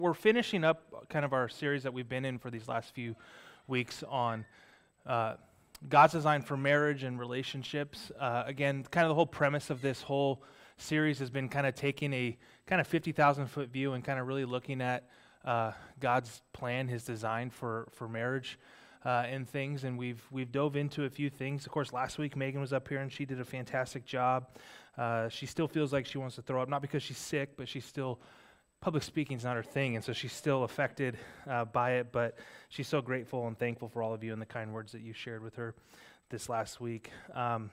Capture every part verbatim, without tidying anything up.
We're finishing up kind of our series that we've been in for these last few weeks on uh, God's design for marriage and relationships. Uh, again, kind of the whole premise of this whole series has been kind of taking a kind of fifty thousand foot view and kind of really looking at uh, God's plan, His design for for marriage uh, and things. And we've we've dove into a few things. Of course, last week Megan was up here and she did a fantastic job. Uh, she still feels like she wants to throw up, not because she's sick, but she's still. Public speaking is not her thing, and so she's still affected uh, by it, but she's so grateful and thankful for all of you and the kind words that you shared with her this last week. Um,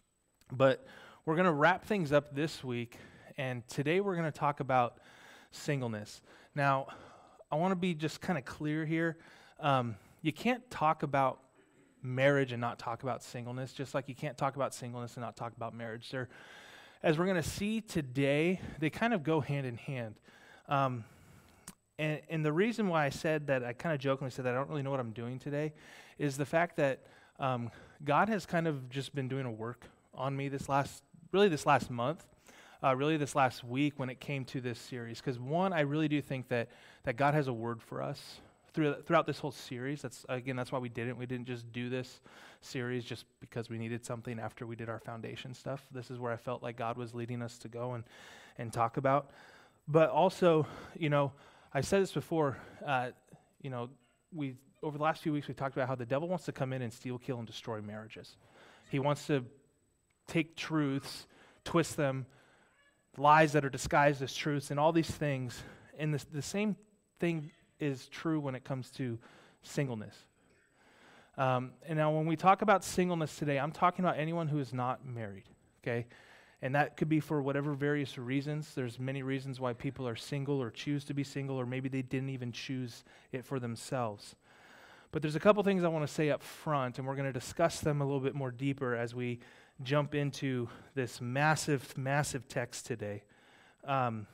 but we're going to wrap things up this week, and today we're going to talk about singleness. Now, I want to be just kind of clear here. Um, you can't talk about marriage and not talk about singleness, just like you can't talk about singleness and not talk about marriage. They're, as we're going to see today, they kind of go hand in hand. Um, and, and the reason why I said that, I kind of jokingly said that I don't really know what I'm doing today, is the fact that um, God has kind of just been doing a work on me this last, really this last month, uh, really this last week when it came to this series. Because one, I really do think that that God has a word for us through, throughout this whole series. That's again, that's why we didn't. We didn't just do this series just because we needed something after we did our foundation stuff. This is where I felt like God was leading us to go and and talk about. But also, you know, I said this before, uh, you know, we over the last few weeks we talked about how the devil wants to come in and steal, kill, and destroy marriages. He wants to take truths, twist them, lies that are disguised as truths, and all these things. And the, the same thing is true when it comes to singleness. Um, and now when we talk about singleness today, I'm talking about anyone who is not married, okay? And that could be for whatever various reasons. There's many reasons why people are single or choose to be single, or maybe they didn't even choose it for themselves. But there's a couple things I want to say up front, and we're going to discuss them a little bit more deeper as we jump into this massive, massive text today. Um,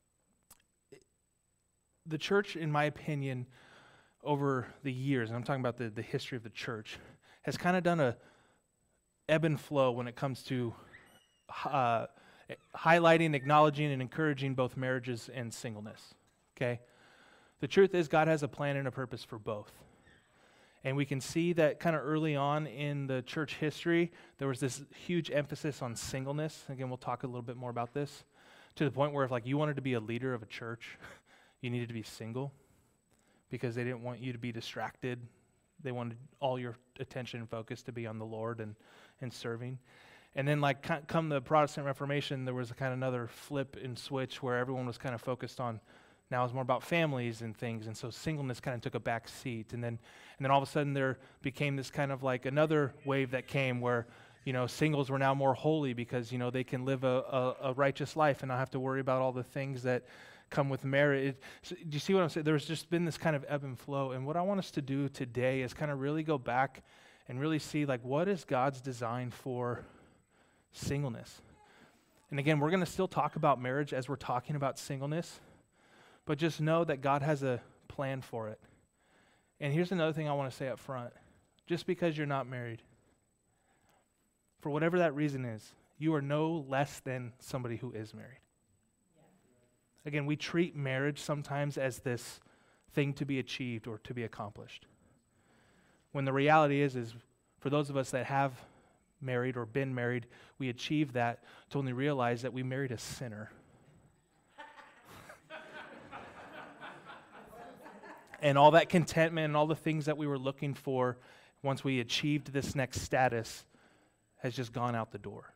the church, in my opinion, over the years, and I'm talking about the, the history of the church, has kind of done a ebb and flow when it comes to Uh, highlighting, acknowledging, and encouraging both marriages and singleness, okay? The truth is God has a plan and a purpose for both. And we can see that kind of early on in the church history, there was this huge emphasis on singleness. Again, we'll talk a little bit more about this, to the point where if like you wanted to be a leader of a church, you needed to be single because they didn't want you to be distracted. They wanted all your attention and focus to be on the Lord and, and serving. And then like come the Protestant Reformation, there was a kind of another flip and switch where everyone was kind of focused on, now it's more about families and things, and so singleness kind of took a back seat. And then and then all of a sudden there became this kind of like another wave that came where, you know, singles were now more holy because, you know, they can live a, a, a righteous life and not have to worry about all the things that come with marriage. So, do you see what I'm saying? There's just been this kind of ebb and flow. And what I want us to do today is kind of really go back and really see like what is God's design for singleness. And again, we're going to still talk about marriage as we're talking about singleness, but just know that God has a plan for it. And here's another thing I want to say up front. Just because you're not married, for whatever that reason is, you are no less than somebody who is married. Yeah. Again, we treat marriage sometimes as this thing to be achieved or to be accomplished. When the reality is, is for those of us that have married or been married, we achieve that to only realize that we married a sinner. And all that contentment and all the things that we were looking for once we achieved this next status has just gone out the door.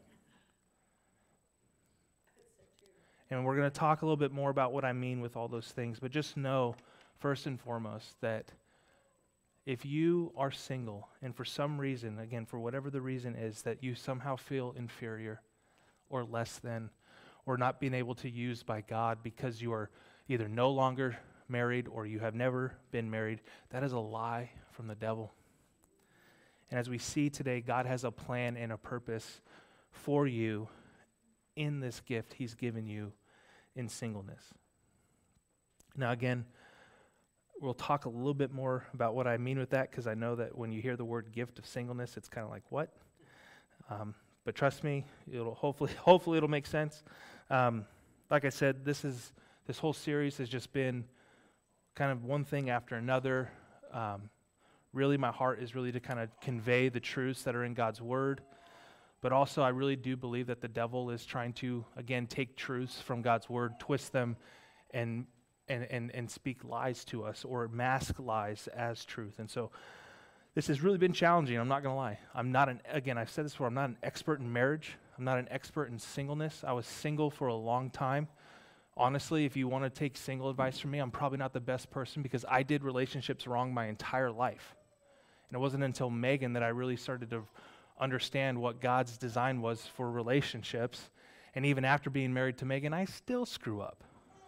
And we're going to talk a little bit more about what I mean with all those things, but just know, first and foremost, that if you are single, and for some reason, again, for whatever the reason is, that you somehow feel inferior or less than, or not being able to use by God because you are either no longer married or you have never been married, that is a lie from the devil. And as we see today, God has a plan and a purpose for you in this gift He's given you in singleness. Now again, we'll talk a little bit more about what I mean with that, because I know that when you hear the word gift of singleness, it's kind of like, what? Um, but trust me, it'll hopefully hopefully it'll make sense. Um, like I said, this is this whole series has just been kind of one thing after another. Um, really, my heart is really to kind of convey the truths that are in God's word. But also, I really do believe that the devil is trying to, again, take truths from God's word, twist them, and and and and speak lies to us, or mask lies as truth. And so this has really been challenging, I'm not going to lie. I'm not an, again, I've said this before, I'm not an expert in marriage. I'm not an expert in singleness. I was single for a long time. Honestly, if you want to take single advice from me, I'm probably not the best person because I did relationships wrong my entire life. And it wasn't until Megan that I really started to understand what God's design was for relationships. And even after being married to Megan, I still screw up.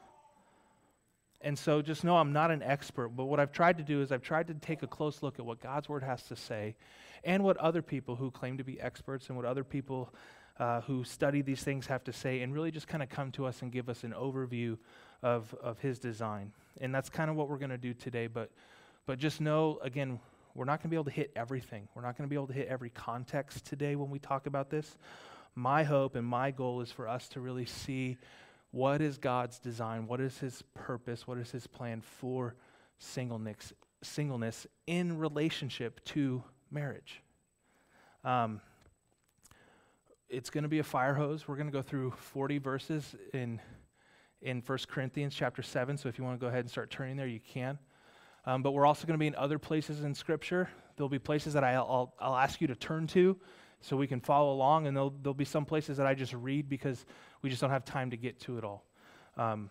And so just know I'm not an expert, but what I've tried to do is I've tried to take a close look at what God's word has to say and what other people who claim to be experts and what other people uh, who study these things have to say, and really just kind of come to us and give us an overview of, of his design. And that's kind of what we're going to do today, but but just know, again, we're not going to be able to hit everything. We're not going to be able to hit every context today when we talk about this. My hope and my goal is for us to really see what is God's design, what is his purpose, what is his plan for singleness, singleness in relationship to marriage. Um, it's going to be a fire hose. We're going to go through forty verses in in First Corinthians chapter seven, so if you want to go ahead and start turning there, you can. Um, but we're also going to be in other places in Scripture. There'll be places that I'll, I'll, I'll ask you to turn to so we can follow along, and there'll, there'll be some places that I just read because we just don't have time to get to it all. Um,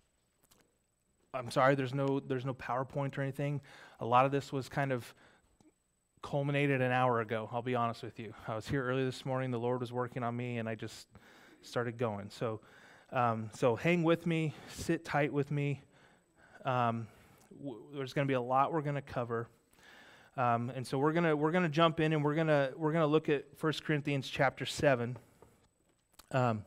I'm sorry, there's no there's no PowerPoint or anything. A lot of this was kind of culminated an hour ago, I'll be honest with you. I was here early this morning, the Lord was working on me, and I just started going. So, um, so hang with me, sit tight with me. Um, w- there's going to be a lot we're going to cover. Um, and so we're gonna we're gonna jump in and we're gonna we're gonna look at First Corinthians chapter seven. Um,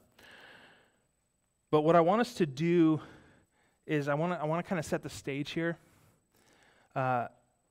but what I want us to do is I want to I want to kind of set the stage here, uh,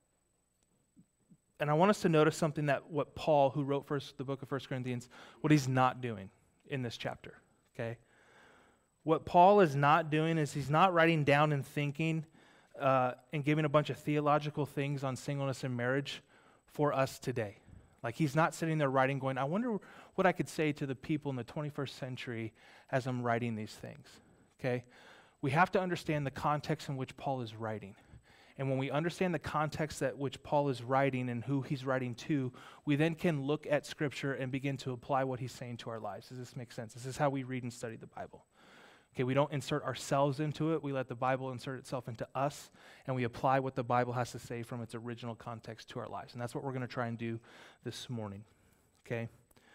and I want us to notice something that what Paul, who wrote first the book of First Corinthians, what he's not doing in this chapter. Okay, what Paul is not doing is he's not writing down and thinking. Uh, and giving a bunch of theological things on singleness and marriage for us today. Like he's not sitting there writing going, I wonder what I could say to the people in the twenty-first century as I'm writing these things, okay? We have to understand the context in which Paul is writing. And when we understand the context that which Paul is writing and who he's writing to, we then can look at Scripture and begin to apply what he's saying to our lives. Does this make sense? This is how we read and study the Bible. Okay, we don't insert ourselves into it. We let the Bible insert itself into us, and we apply what the Bible has to say from its original context to our lives. And that's what we're going to try and do this morning, okay?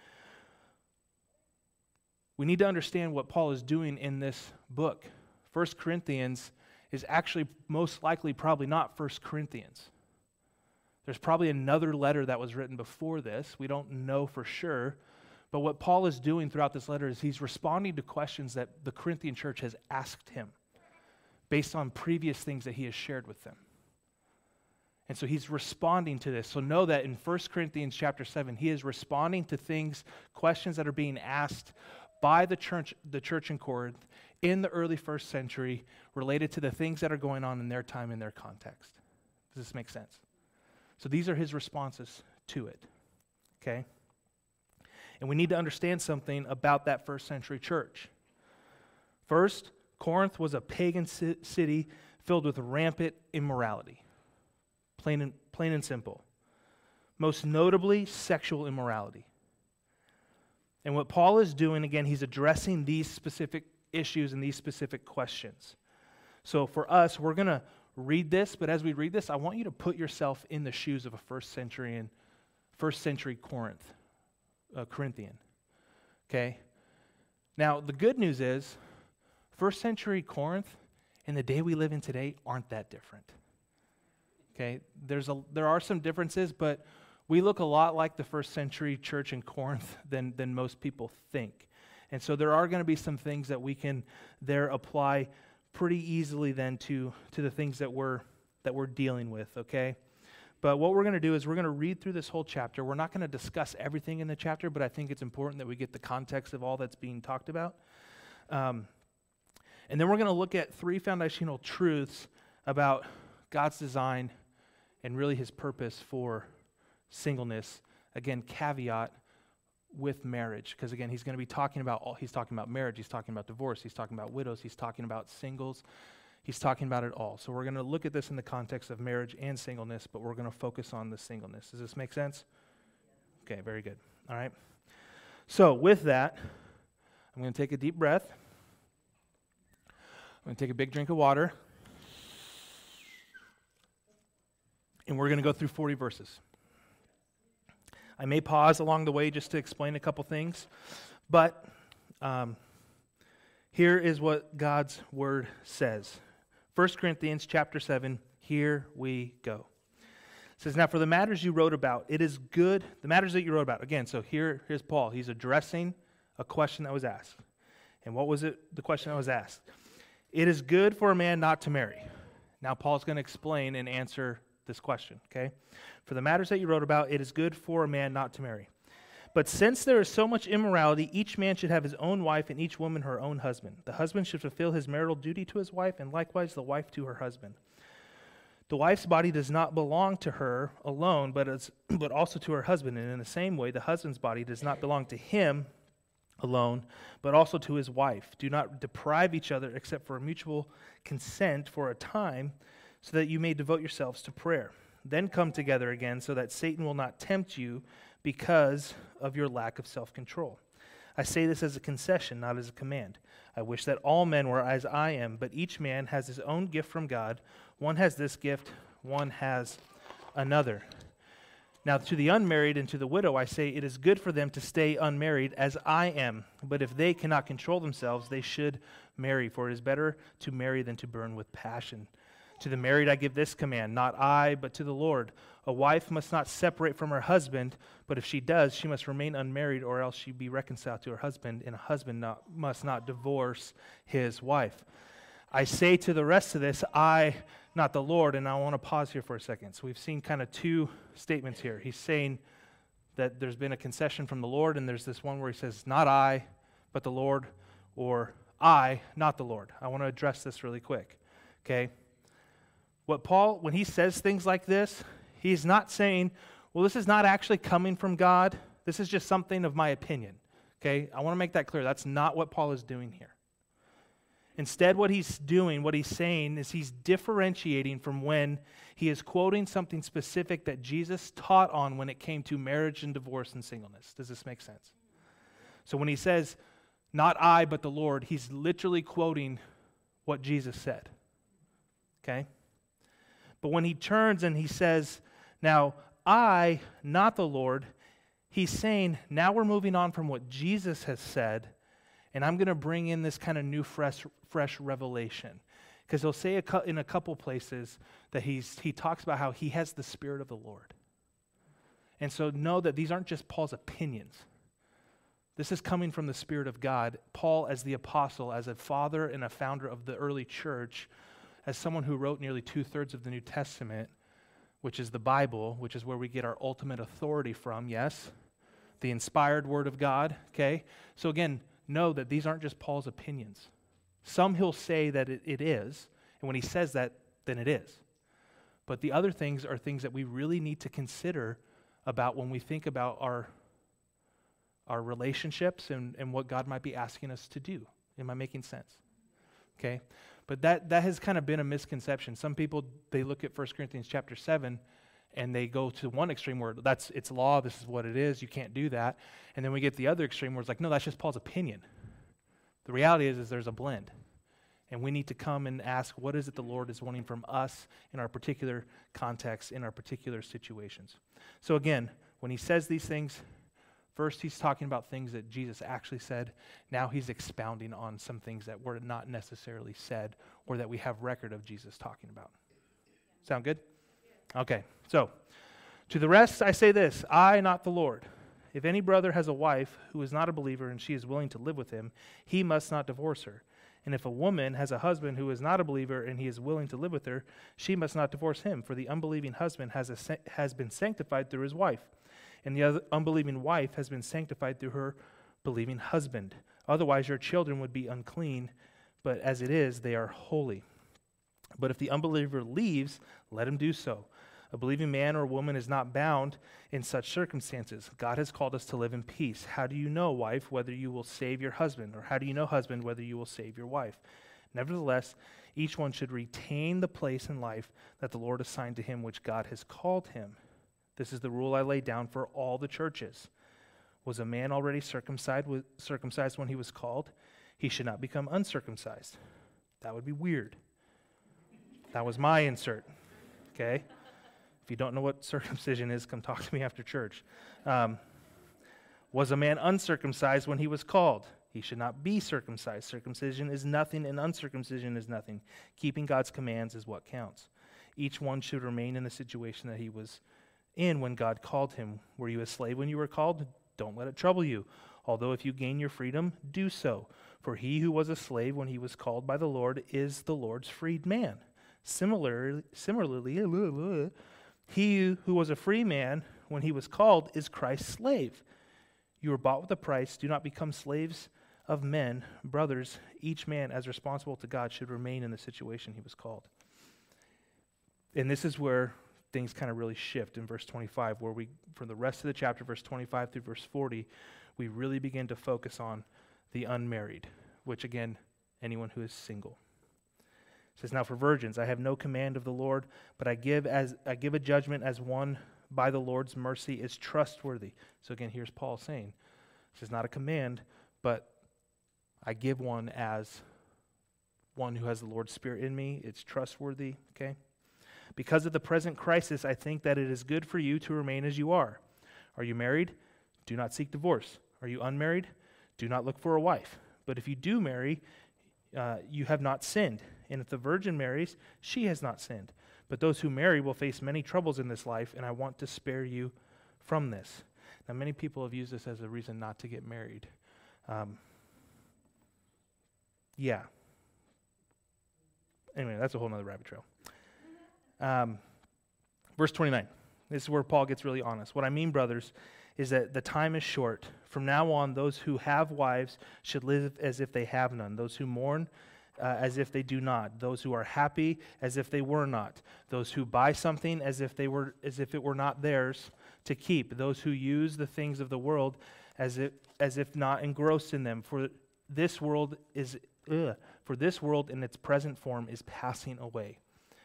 We need to understand what Paul is doing in this book. First Corinthians is actually most likely probably not First Corinthians. There's probably another letter that was written before this. We don't know for sure. But what Paul is doing throughout this letter is he's responding to questions that the Corinthian church has asked him based on previous things that he has shared with them. And so he's responding to this. So know that in First Corinthians chapter seven, he is responding to things, questions that are being asked by the church, the church in Corinth in the early first century related to the things that are going on in their time, in their context. Does this make sense? So these are his responses to it, okay? And we need to understand something about that first century church. First, Corinth was a pagan ci- city filled with rampant immorality. Plain and, plain and simple. Most notably, sexual immorality. And what Paul is doing, again, he's addressing these specific issues and these specific questions. So for us, we're going to read this, but as we read this, I want you to put yourself in the shoes of a first century and first century Corinth. Uh, Corinthian, okay? Now, the good news is, first century Corinth and the day we live in today aren't that different, okay? There's a, there are some differences, but we look a lot like the first century church in Corinth than, than most people think. And so there are going to be some things that we can there apply pretty easily then to, to the things that we're, that we're dealing with, okay? But what we're going to do is we're going to read through this whole chapter. We're not going to discuss everything in the chapter, but I think it's important that we get the context of all that's being talked about. Um, and then we're going to look at three foundational truths about God's design and really his purpose for singleness. Again, caveat with marriage, because again, he's going to be talking about all, he's talking about marriage, he's talking about divorce, he's talking about widows, he's talking about singles, he's talking about it all. So we're going to look at this in the context of marriage and singleness, but we're going to focus on the singleness. Does this make sense? Okay, very good. All right. So with that, I'm going to take a deep breath. I'm going to take a big drink of water. And we're going to go through forty verses. I may pause along the way just to explain a couple things, but um, here is what God's word says. First Corinthians chapter seven, here we go. It says, now for the matters you wrote about, it is good, the matters that you wrote about. Again, so here, here's Paul. He's addressing a question that was asked. And what was it, the question that was asked? It is good for a man not to marry. Now Paul's going to explain and answer this question, okay? For the matters that you wrote about, it is good for a man not to marry. But since there is so much immorality, each man should have his own wife and each woman her own husband. The husband should fulfill his marital duty to his wife, and likewise the wife to her husband. The wife's body does not belong to her alone, but, as, but also to her husband. And in the same way, the husband's body does not belong to him alone, but also to his wife. Do not deprive each other except for a mutual consent for a time, so that you may devote yourselves to prayer. Then come together again, so that Satan will not tempt you because of your lack of self-control. I say this as a concession, not as a command. I wish that all men were as I am, but each man has his own gift from God. One has this gift, one has another. Now to the unmarried and to the widow I say, it is good for them to stay unmarried as I am. But if they cannot control themselves, they should marry, for it is better to marry than to burn with passion. To the married I give this command, not I, but to the Lord. A wife must not separate from her husband, but if she does, she must remain unmarried, or else she be reconciled to her husband, and a husband not, must not divorce his wife. I say to the rest of this, I, not the Lord, and I want to pause here for a second. So we've seen kind of two statements here. He's saying that there's been a concession from the Lord, and there's this one where he says, not I, but the Lord, or I, not the Lord. I want to address this really quick, okay? What Paul, when he says things like this, he's not saying, well, this is not actually coming from God. This is just something of my opinion. Okay? I want to make that clear. That's not what Paul is doing here. Instead, what he's doing, what he's saying, is he's differentiating from when he is quoting something specific that Jesus taught on when it came to marriage and divorce and singleness. Does this make sense? So when he says, not I, but the Lord, he's literally quoting what Jesus said. Okay? But when he turns and he says, now, I, not the Lord, he's saying, now we're moving on from what Jesus has said, and I'm going to bring in this kind of new, fresh, fresh revelation. Because he'll say a cu- in a couple places that he's he talks about how he has the Spirit of the Lord. And so know that these aren't just Paul's opinions. This is coming from the Spirit of God. Paul, as the apostle, as a father and a founder of the early church, as someone who wrote nearly two-thirds of the New Testament, which is the Bible, which is where we get our ultimate authority from, yes? The inspired Word of God, okay? So again, know that these aren't just Paul's opinions. Some he'll say that it, it is, and when he says that, then it is. But the other things are things that we really need to consider about when we think about our, our relationships and, and what God might be asking us to do. Am I making sense? Okay? But that, that has kind of been a misconception. Some people, they look at First Corinthians chapter seven and they go to one extreme where that's it's law, this is what it is, you can't do that. And then we get the other extreme where it's like, no, that's just Paul's opinion. The reality is, is there's a blend. And we need to come and ask, what is it the Lord is wanting from us in our particular context, in our particular situations? So again, when he says these things, first, he's talking about things that Jesus actually said. Now he's expounding on some things that were not necessarily said or that we have record of Jesus talking about. Sound good? Okay, so to the rest I say this, I, not the Lord. If any brother has a wife who is not a believer and she is willing to live with him, he must not divorce her. And if a woman has a husband who is not a believer and he is willing to live with her, she must not divorce him, for the unbelieving husband has, a, has been sanctified through his wife. And the other unbelieving wife has been sanctified through her believing husband. Otherwise, your children would be unclean, but as it is, they are holy. But if the unbeliever leaves, let him do so. A believing man or woman is not bound in such circumstances. God has called us to live in peace. How do you know, wife, whether you will save your husband? Or how do you know, husband, whether you will save your wife? Nevertheless, each one should retain the place in life that the Lord assigned to him, which God has called him. This is the rule I lay down for all the churches. Was a man already circumcised, circumcised when he was called? He should not become uncircumcised. That would be weird. That was my insert, okay? If you don't know what circumcision is, come talk to me after church. Um, was a man uncircumcised when he was called? He should not be circumcised. Circumcision is nothing, and uncircumcision is nothing. Keeping God's commands is what counts. Each one should remain in the situation that he was in when God called him. Were you a slave when you were called? Don't let it trouble you. Although if you gain your freedom, do so. For he who was a slave when he was called by the Lord is the Lord's freed man. Similarly, similarly, he who was a free man when he was called is Christ's slave. You were bought with a price. Do not become slaves of men. Brothers, each man as responsible to God should remain in the situation he was called. And this is where things kind of really shift in verse twenty-five, where we, for the rest of the chapter, verse twenty-five through verse forty, we really begin to focus on the unmarried, which again, anyone who is single. It says, now for virgins, I have no command of the Lord, but I give as I give a judgment as one by the Lord's mercy is trustworthy. So again, here's Paul saying, this is not a command, but I give one as one who has the Lord's Spirit in me. It's trustworthy, okay? Because of the present crisis, I think that it is good for you to remain as you are. Are you married? Do not seek divorce. Are you unmarried? Do not look for a wife. But if you do marry, uh, you have not sinned. And if the virgin marries, she has not sinned. But those who marry will face many troubles in this life, and I want to spare you from this. Now, many people have used this as a reason not to get married. Um, yeah. Anyway, that's a whole other rabbit trail. Um, verse twenty-nine. This is where Paul gets really honest. What I mean, brothers, is that the time is short. From now on, those who have wives should live as if they have none. Those who mourn, Uh, as if they do not. Those who are happy as if they were not. Those who buy something as if they were as if it were not theirs to keep. Those who use the things of the world as if as if not engrossed in them. For this world is ugh, for this world in its present form is passing away.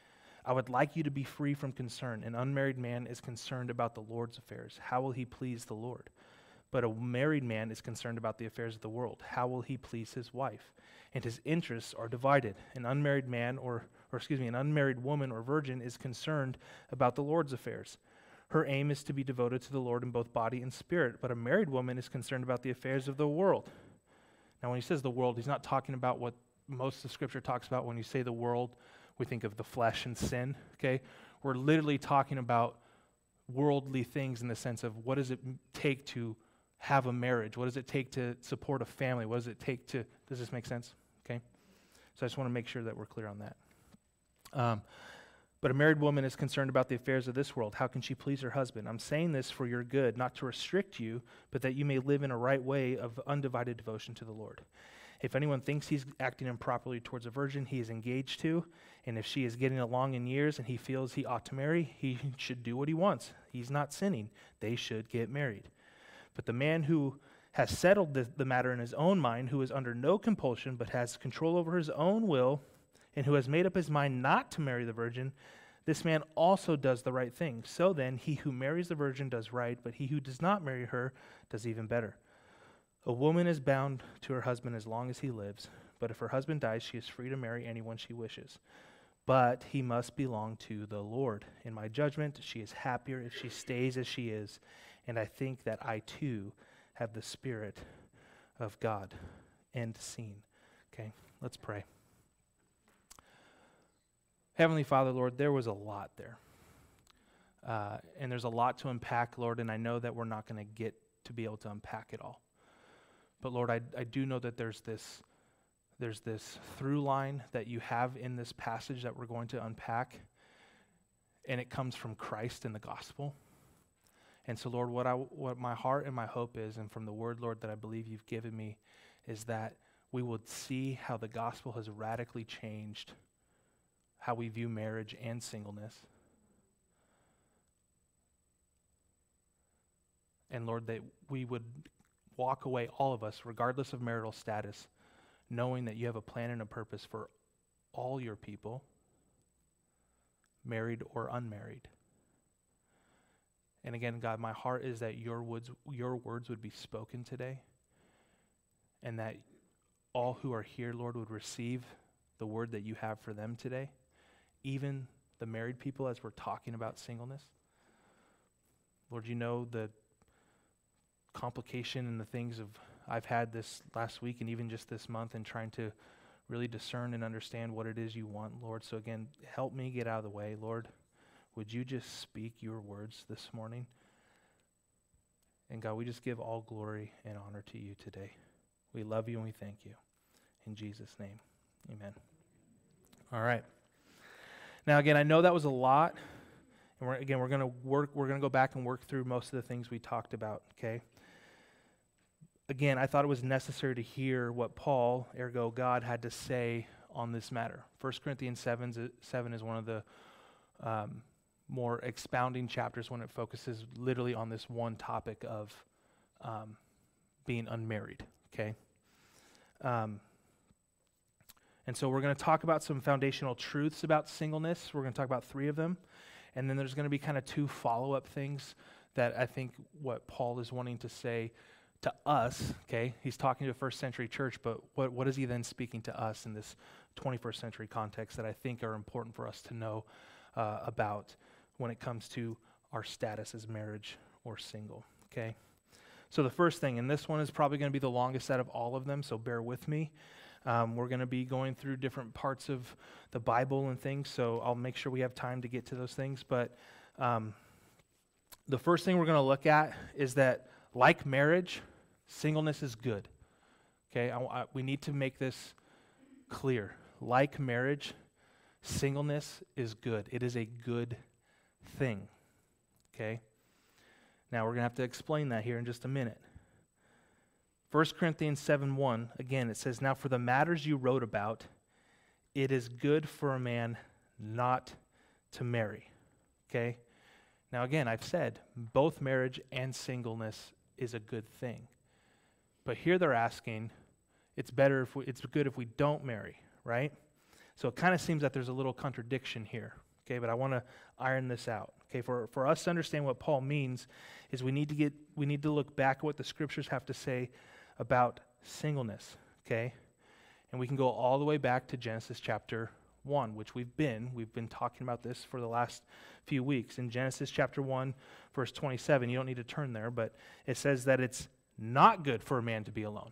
I would like you to be free from concern. An unmarried man is concerned about the Lord's affairs. How will he please the Lord? But a married man is concerned about the affairs of the world. How will he please his wife? And his interests are divided. An unmarried man, or, or excuse me, an unmarried woman or virgin is concerned about the Lord's affairs. Her aim is to be devoted to the Lord in both body and spirit. But a married woman is concerned about the affairs of the world. Now, when he says the world, he's not talking about what most of Scripture talks about. When you say the world, we think of the flesh and sin, okay? We're literally talking about worldly things in the sense of what does it take to have a marriage? What does it take to support a family? What does it take to, does this make sense? Okay? So I just want to make sure that we're clear on that. Um, but a married woman is concerned about the affairs of this world. How can she please her husband? I'm saying this for your good, not to restrict you, but that you may live in a right way of undivided devotion to the Lord. If anyone thinks he's acting improperly towards a virgin he is engaged to, and if she is getting along in years and he feels he ought to marry, he should do what he wants. He's not sinning. They should get married. But the man who has settled the, the matter in his own mind, who is under no compulsion but has control over his own will, and who has made up his mind not to marry the virgin, this man also does the right thing. So then, he who marries the virgin does right, but he who does not marry her does even better. A woman is bound to her husband as long as he lives, but if her husband dies, she is free to marry anyone she wishes. But he must belong to the Lord. In my judgment, she is happier if she stays as she is, and I think that I too have the Spirit of God. End scene. Okay, let's pray. Heavenly Father, Lord, there was a lot there. Uh, and there's a lot to unpack, Lord, and I know that we're not going to get to be able to unpack it all. But Lord, I, I do know that there's this, there's this through line that you have in this passage that we're going to unpack, and it comes from Christ and the gospel. And so, Lord, what I what my heart and my hope is, and from the word, Lord, that I believe you've given me, is that we would see how the gospel has radically changed how we view marriage and singleness. And Lord, that we would walk away, all of us, regardless of marital status, knowing that you have a plan and a purpose for all your people, married or unmarried. And again, God, my heart is that your words, your words would be spoken today, and that all who are here, Lord, would receive the word that you have for them today, even the married people as we're talking about singleness. Lord, you know the complication and the things of I've had this last week and even just this month in trying to really discern and understand what it is you want, Lord. So again, help me get out of the way, Lord. Would you just speak your words this morning? And God, we just give all glory and honor to you today. We love you and we thank you. In Jesus' name, amen. All right. Now again, I know that was a lot. And we're, again, we're going to work, we're going to go back and work through most of the things we talked about, okay? Again, I thought it was necessary to hear what Paul, ergo God, had to say on this matter. First Corinthians seven, seven is one of the um, more expounding chapters when it focuses literally on this one topic of um, being unmarried, okay? Um, and so we're going to talk about some foundational truths about singleness. We're going to talk about three of them. And then there's going to be kind of two follow-up things that I think what Paul is wanting to say to us, okay? He's talking to a first century church, but what, what is he then speaking to us in this twenty-first century context that I think are important for us to know uh, about when it comes to our status as marriage or single, okay? So the first thing, and this one is probably going to be the longest out of all of them, so bear with me. Um, we're going to be going through different parts of the Bible and things, so I'll make sure we have time to get to those things. But um, the first thing we're going to look at is that, like marriage, singleness is good. Okay, I, I, we need to make this clear. Like marriage, singleness is good. It is a good thing. Okay? Now we're going to have to explain that here in just a minute. First Corinthians seven one, again, it says, "Now for the matters you wrote about, it is good for a man not to marry." Okay? Now again, I've said, both marriage and singleness is a good thing. But here they're asking, it's better if we, it's good if we don't marry, right? So it kind of seems that there's a little contradiction here, okay? But I want to iron this out, okay? For for us to understand what Paul means, is we need to get we need to look back at what the scriptures have to say about singleness, okay? And we can go all the way back to Genesis chapter one, which we've been. We've been talking about this for the last few weeks. In Genesis chapter one, verse twenty-seven, you don't need to turn there, but it says that it's not good for a man to be alone.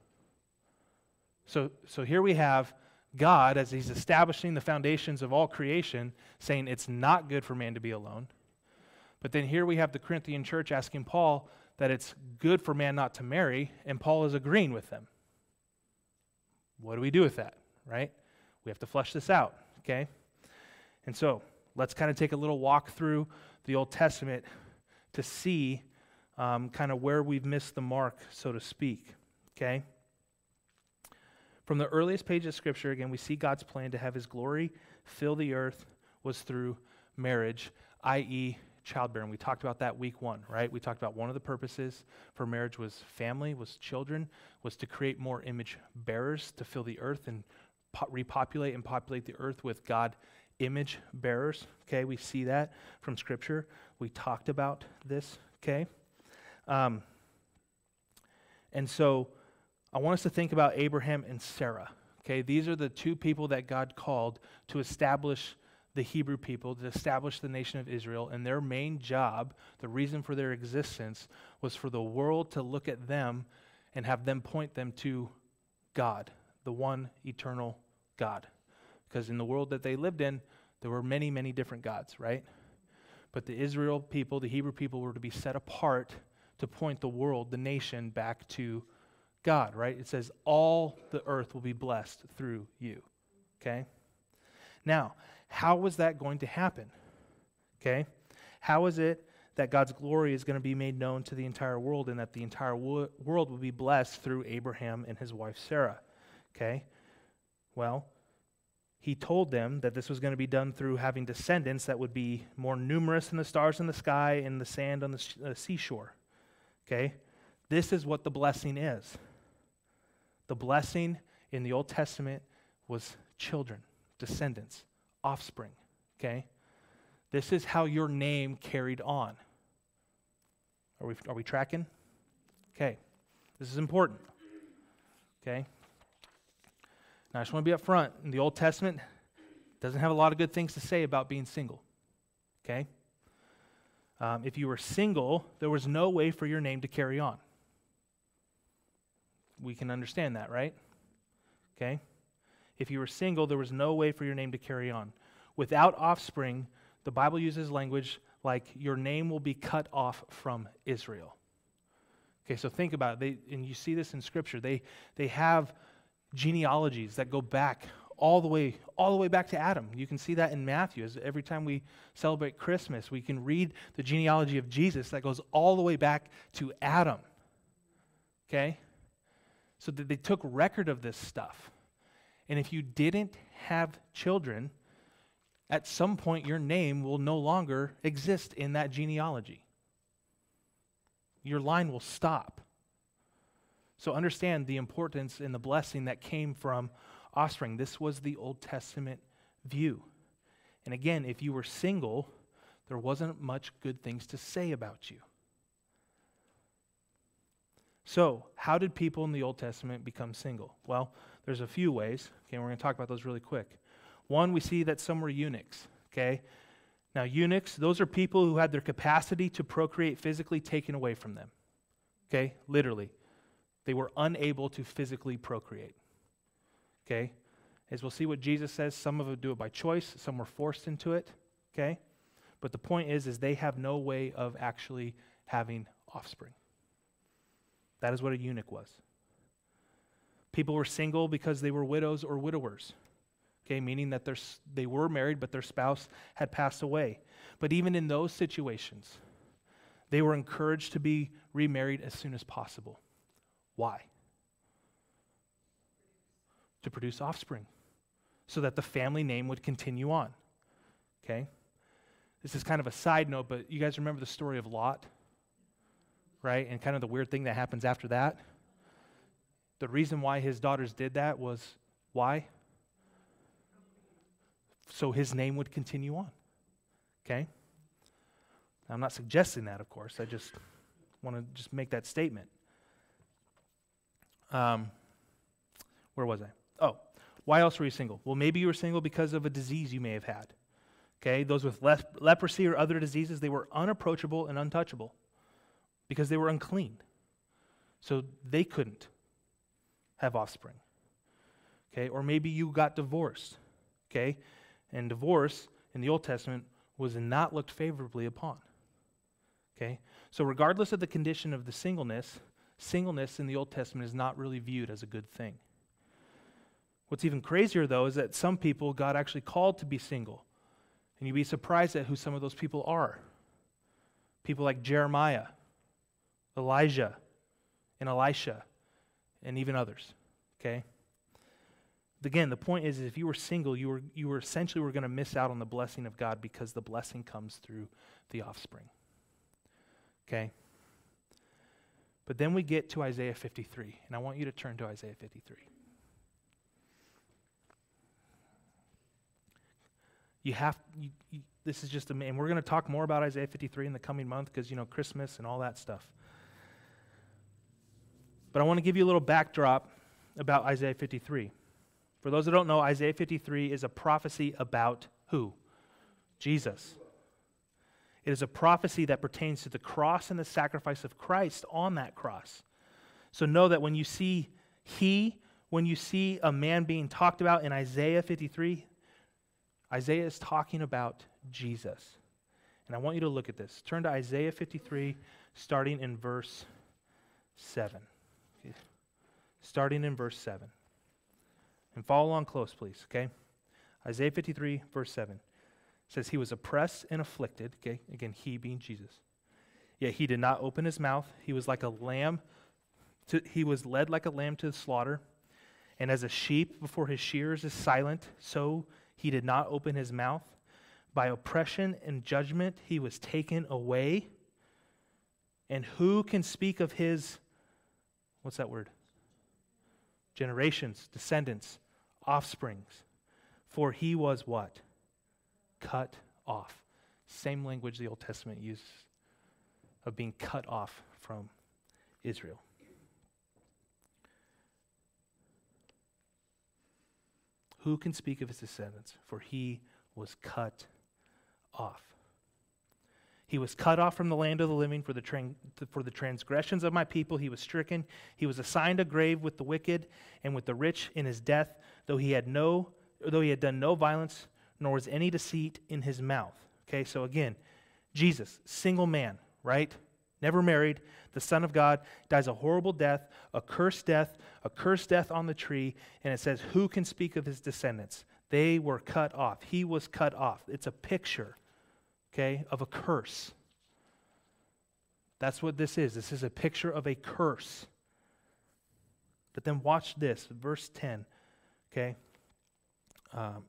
So, so here we have God, as he's establishing the foundations of all creation, saying it's not good for man to be alone. But then here we have the Corinthian church asking Paul that it's good for man not to marry, and Paul is agreeing with them. What do we do with that, right? We have to flesh this out, okay? And so let's kind of take a little walk through the Old Testament to see um, kind of where we've missed the mark, so to speak, okay? From the earliest page of Scripture, again, we see God's plan to have his glory fill the earth was through marriage, that is childbearing. We talked about that week one, right? We talked about one of the purposes for marriage was family, was children, was to create more image bearers to fill the earth and po- repopulate and populate the earth with God image bearers, okay? We see that from Scripture. We talked about this, okay? Um, and so I want us to think about Abraham and Sarah, okay? These are the two people that God called to establish the Hebrew people, to establish the nation of Israel, and their main job, the reason for their existence, was for the world to look at them and have them point them to God, the one eternal God. Because in the world that they lived in, there were many, many different gods, right? But the Israel people, the Hebrew people, were to be set apart to point the world, the nation, back to God, right? It says, all the earth will be blessed through you, okay? Now, how was that going to happen? Okay? How is it that God's glory is going to be made known to the entire world and that the entire wo- world will be blessed through Abraham and his wife Sarah? Okay? Well, he told them that this was going to be done through having descendants that would be more numerous than the stars in the sky and the sand on the sh- uh, seashore. Okay? This is what the blessing is. The blessing in the Old Testament was children, descendants, offspring. Okay? This is how your name carried on. Are we, are we tracking? Okay. This is important. Okay? Now, I just want to be up front. In the Old Testament, doesn't have a lot of good things to say about being single. Okay? Um, if you were single, there was no way for your name to carry on. We can understand that, right? Okay? If you were single, there was no way for your name to carry on. Without offspring, the Bible uses language like your name will be cut off from Israel. Okay, so think about it. They, and you see this in Scripture. They, they have genealogies that go back all the way, all the way back to Adam. You can see that in Matthew. As every time we celebrate Christmas, we can read the genealogy of Jesus that goes all the way back to Adam. Okay? So that they took record of this stuff. And if you didn't have children, at some point your name will no longer exist in that genealogy. Your line will stop. So understand the importance and the blessing that came from offspring. This was the Old Testament view. And again, if you were single, there wasn't much good things to say about you. So, how did people in the Old Testament become single? Well, there's a few ways. Okay, we're going to talk about those really quick. One, we see that some were eunuchs. Okay? Now, eunuchs, those are people who had their capacity to procreate physically taken away from them. Okay? Literally. They were unable to physically procreate. Okay? As we'll see what Jesus says, some of them do it by choice, some were forced into it. Okay? But the point is, is they have no way of actually having offspring. That is what a eunuch was. People were single because they were widows or widowers. Okay, meaning that they were married, but their spouse had passed away. But even in those situations, they were encouraged to be remarried as soon as possible. Why? To produce offspring, so that the family name would continue on. Okay? This is kind of a side note, but you guys remember the story of Lot? Right? And kind of the weird thing that happens after that? The reason why his daughters did that was why? So his name would continue on. Okay? Now, I'm not suggesting that, of course. I just want to just make that statement. Um, where was I? Oh, why else were you single? Well, maybe you were single because of a disease you may have had. Okay? Those with le- leprosy or other diseases, they were unapproachable and untouchable because they were unclean. So they couldn't have offspring. Okay? Or maybe you got divorced. Okay? And divorce in the Old Testament was not looked favorably upon. Okay? So regardless of the condition of the singleness, singleness in the Old Testament is not really viewed as a good thing. What's even crazier, though, is that some people God actually called to be single. And you'd be surprised at who some of those people are. People like Jeremiah, Elijah, and Elisha, and even others. Okay? Again, the point is, is if you were single, you were you were essentially were going to miss out on the blessing of God because the blessing comes through the offspring. Okay? But then we get to Isaiah fifty-three, and I want you to turn to Isaiah fifty-three. You have, you, you, this is just, a, and we're going to talk more about Isaiah fifty-three in the coming month because, you know, Christmas and all that stuff. But I want to give you a little backdrop about Isaiah fifty-three. For those that don't know, Isaiah fifty-three is a prophecy about who? Jesus. It is a prophecy that pertains to the cross and the sacrifice of Christ on that cross. So know that when you see he, when you see a man being talked about in Isaiah fifty-three, Isaiah is talking about Jesus. And I want you to look at this. Turn to Isaiah fifty-three, starting in verse seven. Okay. Starting in verse seven. And follow along close, please, okay? Isaiah fifty-three, verse seven. It says, he was oppressed and afflicted, okay? Again, he being Jesus. Yet he did not open his mouth. He was like a lamb. To, he was led like a lamb to the slaughter, And as a sheep before his shearers is silent, so he did not open his mouth. By oppression and judgment he was taken away. And who can speak of his, what's that word? Generations, descendants, offsprings. For he was what? Cut off. Same language the Old Testament uses of being cut off from Israel. Who can speak of his descendants? For he was cut off. He was cut off from the land of the living for the, tran- for the transgressions of my people. He was stricken. He was assigned a grave with the wicked and with the rich in his death, though he had no, though he had done no violence, nor was any deceit in his mouth. Okay, so again, Jesus, single man, right? Never married, the Son of God, dies a horrible death, a cursed death, a cursed death on the tree, and it says, who can speak of his descendants? They were cut off. He was cut off. It's a picture, okay, of a curse. That's what this is. This is a picture of a curse. But then watch this, verse ten, okay? Um,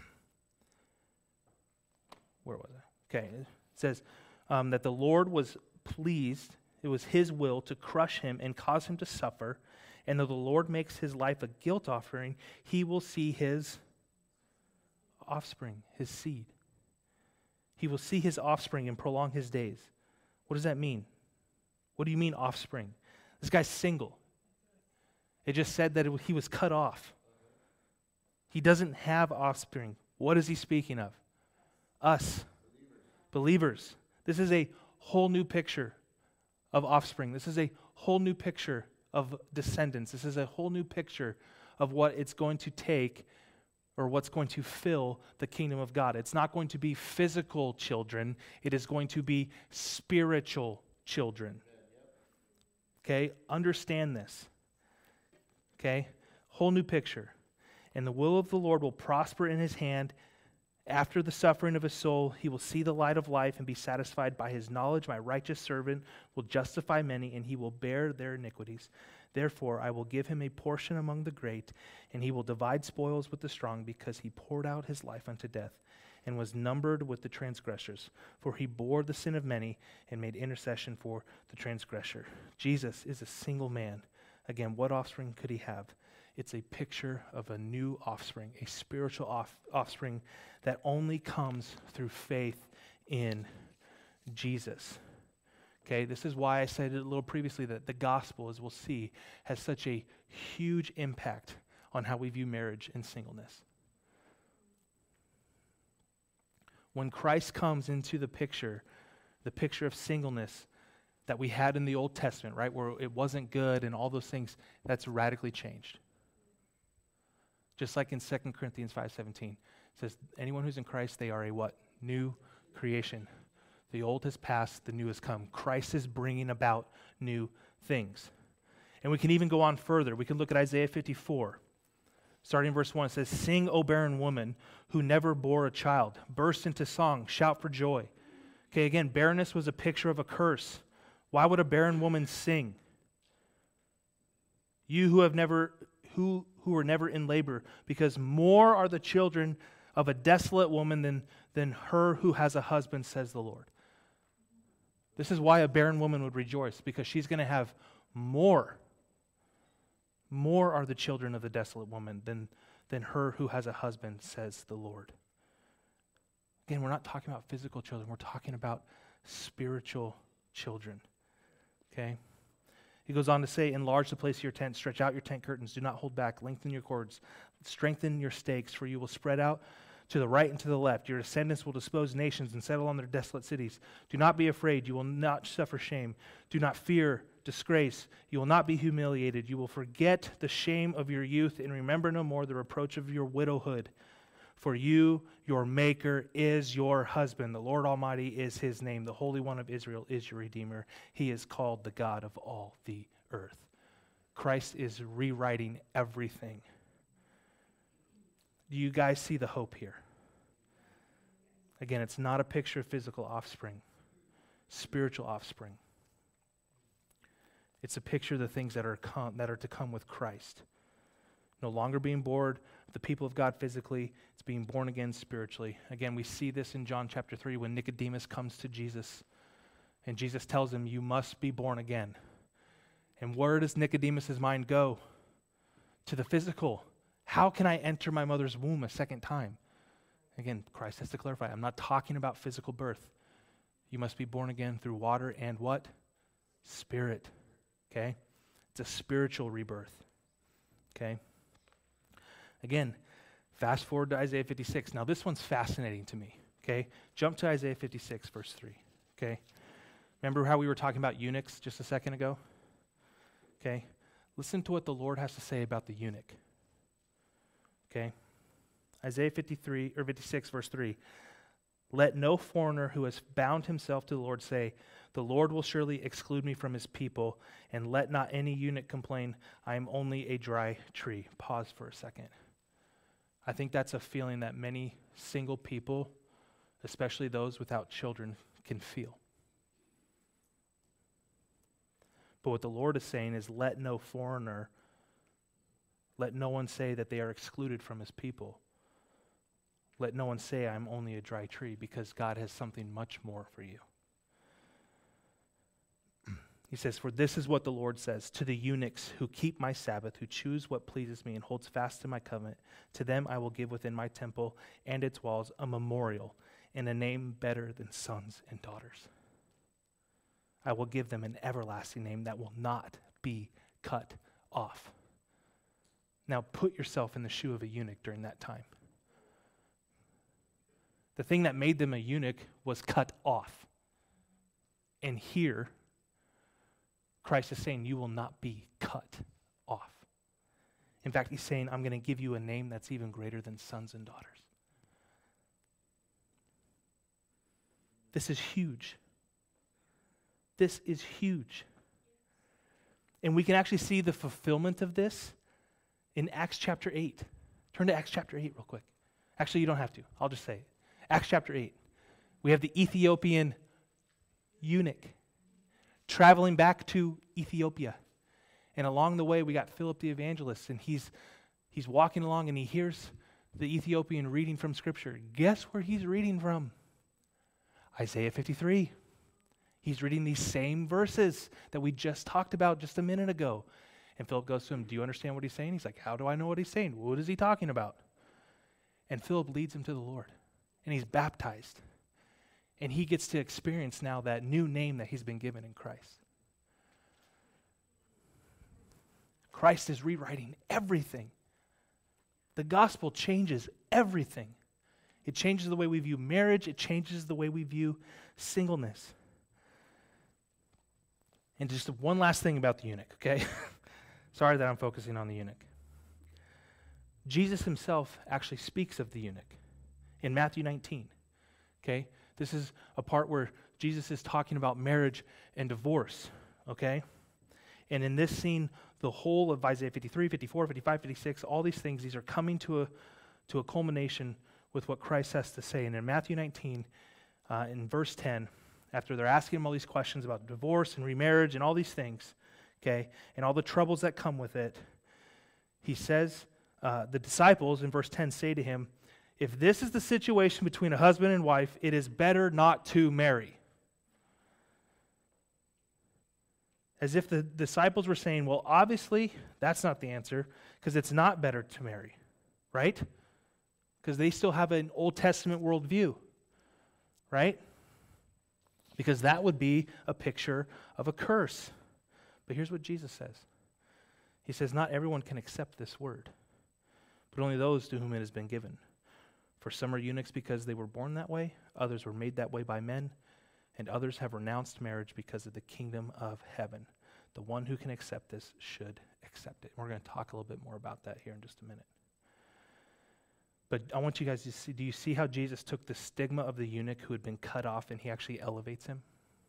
where was I? Okay, it says um, that the Lord was pleased, it was his will to crush him and cause him to suffer, and though the Lord makes his life a guilt offering, he will see his offspring, his seed. He will see his offspring and prolong his days. What does that mean? What do you mean offspring? This guy's single. It just said that it, he was cut off. He doesn't have offspring. What is he speaking of? Us. Believers. This is a whole new picture of offspring. This is a whole new picture of descendants. This is a whole new picture of what it's going to take or what's going to fill the kingdom of God. It's not going to be physical children. It is going to be spiritual children. Okay? Understand this. Okay? Whole new picture. And the will of the Lord will prosper in his hand. After the suffering of his soul, he will see the light of life and be satisfied. By his knowledge, my righteous servant will justify many, and he will bear their iniquities. Therefore, I will give him a portion among the great, and he will divide spoils with the strong, because he poured out his life unto death and was numbered with the transgressors. For he bore the sin of many and made intercession for the transgressor. Jesus is a single man. Again, what offspring could he have? It's a picture of a new offspring, a spiritual off- offspring that only comes through faith in Jesus. Okay, this is why I said it a little previously that the gospel, as we'll see, has such a huge impact on how we view marriage and singleness. When Christ comes into the picture, the picture of singleness that we had in the Old Testament, right, where it wasn't good and all those things, that's radically changed. Just like in Second Corinthians five seventeen, it says, anyone who's in Christ, they are a what? New creation. The old has passed, the new has come. Christ is bringing about new things. And we can even go on further. We can look at Isaiah fifty-four. Starting in verse one, it says, sing, O barren woman who never bore a child. Burst into song, shout for joy. Okay, again, barrenness was a picture of a curse. Why would a barren woman sing? You who have never, who, who were never in labor, because more are the children of a desolate woman than, than her who has a husband, says the Lord. This is why a barren woman would rejoice, because she's going to have more. More are the children of the desolate woman than, than her who has a husband, says the Lord. Again, we're not talking about physical children. We're talking about spiritual children. Okay? He goes on to say, enlarge the place of your tent, stretch out your tent curtains, do not hold back, lengthen your cords, strengthen your stakes, for you will spread out to the right and to the left. Your descendants will dispose nations and settle on their desolate cities. Do not be afraid, you will not suffer shame. Do not fear disgrace, you will not be humiliated. You will forget the shame of your youth and remember no more the reproach of your widowhood. For you, your Maker, is your husband. The Lord Almighty is his name. The Holy One of Israel is your Redeemer. He is called the God of all the earth. Christ is rewriting everything. Do you guys see the hope here? Again, it's not a picture of physical offspring, spiritual offspring. It's a picture of the things that are come, that are to come with Christ. no longer being born of the people of God physically, it's being born again spiritually. Again, we see this in John chapter three when Nicodemus comes to Jesus, and Jesus tells him, you must be born again. And where does Nicodemus' mind go? To the physical. How can I enter my mother's womb a second time? Again, Christ has to clarify, I'm not talking about physical birth. You must be born again through water and what? Spirit. Okay? It's a spiritual rebirth. Okay? Again, fast forward to Isaiah fifty-six. Now this one's fascinating to me. Okay? Jump to Isaiah fifty-six, verse three. Okay? Remember how we were talking about eunuchs just a second ago? Okay? Listen to what the Lord has to say about the eunuch. Okay? Isaiah fifty-three or fifty-six, verse three. Let no foreigner who has bound himself to the Lord say, the Lord will surely exclude me from his people, and let not any eunuch complain, I am only a dry tree. Pause for a second. I think that's a feeling that many single people, especially those without children, can feel. But what the Lord is saying is, let no foreigner, let no one say that they are excluded from his people. Let no one say I'm only a dry tree, because God has something much more for you. He says, for this is what the Lord says, to the eunuchs who keep my Sabbath, who choose what pleases me and holds fast to my covenant, to them I will give within my temple and its walls a memorial and a name better than sons and daughters. I will give them an everlasting name that will not be cut off. Now put yourself in the shoe of a eunuch during that time. The thing that made them a eunuch was cut off. And here, Christ is saying you will not be cut off. In fact, he's saying, I'm going to give you a name that's even greater than sons and daughters. This is huge. This is huge. And we can actually see the fulfillment of this in Acts chapter eight. Turn to Acts chapter eight real quick. Actually, you don't have to. I'll just say it. Acts chapter eight. We have the Ethiopian eunuch traveling back to Ethiopia. And along the way, we got Philip the evangelist, and he's he's walking along, and he hears the Ethiopian reading from Scripture. Guess where he's reading from? Isaiah fifty-three. He's reading these same verses that we just talked about just a minute ago. And Philip goes to him, do you understand what he's saying? He's like, how do I know what he's saying? What is he talking about? And Philip leads him to the Lord, and he's baptized. And he gets to experience now that new name that he's been given in Christ. Christ is rewriting everything. The gospel changes everything. It changes the way we view marriage. It changes the way we view singleness. And just one last thing about the eunuch, okay? Sorry that I'm focusing on the eunuch. Jesus himself actually speaks of the eunuch in Matthew nineteen, okay? This is a part where Jesus is talking about marriage and divorce, okay? And in this scene, the whole of Isaiah fifty-three, fifty-four, fifty-five, fifty-six, all these things, these are coming to a, to a culmination with what Christ has to say. And in Matthew nineteen, uh, in verse ten, after they're asking him all these questions about divorce and remarriage and all these things, okay, and all the troubles that come with it, he says, uh, the disciples in verse ten say to him, if this is the situation between a husband and wife, it is better not to marry. As if the disciples were saying, well, obviously, that's not the answer, because it's not better to marry, right? Because they still have an Old Testament worldview, right? Because that would be a picture of a curse. But here's what Jesus says. He says, not everyone can accept this word, but only those to whom it has been given. For some are eunuchs because they were born that way, others were made that way by men, and others have renounced marriage because of the kingdom of heaven. The one who can accept this should accept it. We're going to talk a little bit more about that here in just a minute. But I want you guys to see, do you see how Jesus took the stigma of the eunuch who had been cut off and he actually elevates him?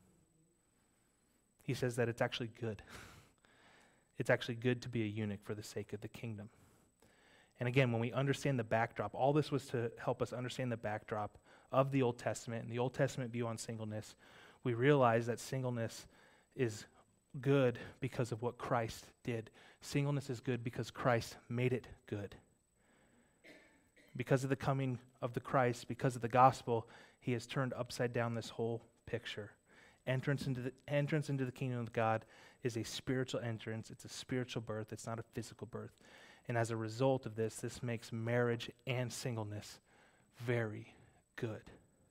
He says that it's actually good. It's actually good to be a eunuch for the sake of the kingdom. And again, when we understand the backdrop, all this was to help us understand the backdrop of the Old Testament and the Old Testament view on singleness. We realize that singleness is good because of what Christ did. Singleness is good because Christ made it good. Because of the coming of the Christ, because of the gospel, he has turned upside down this whole picture. Entrance into the entrance into the kingdom of God is a spiritual entrance. It's a spiritual birth. It's not a physical birth. And as a result of this, this makes marriage and singleness very good.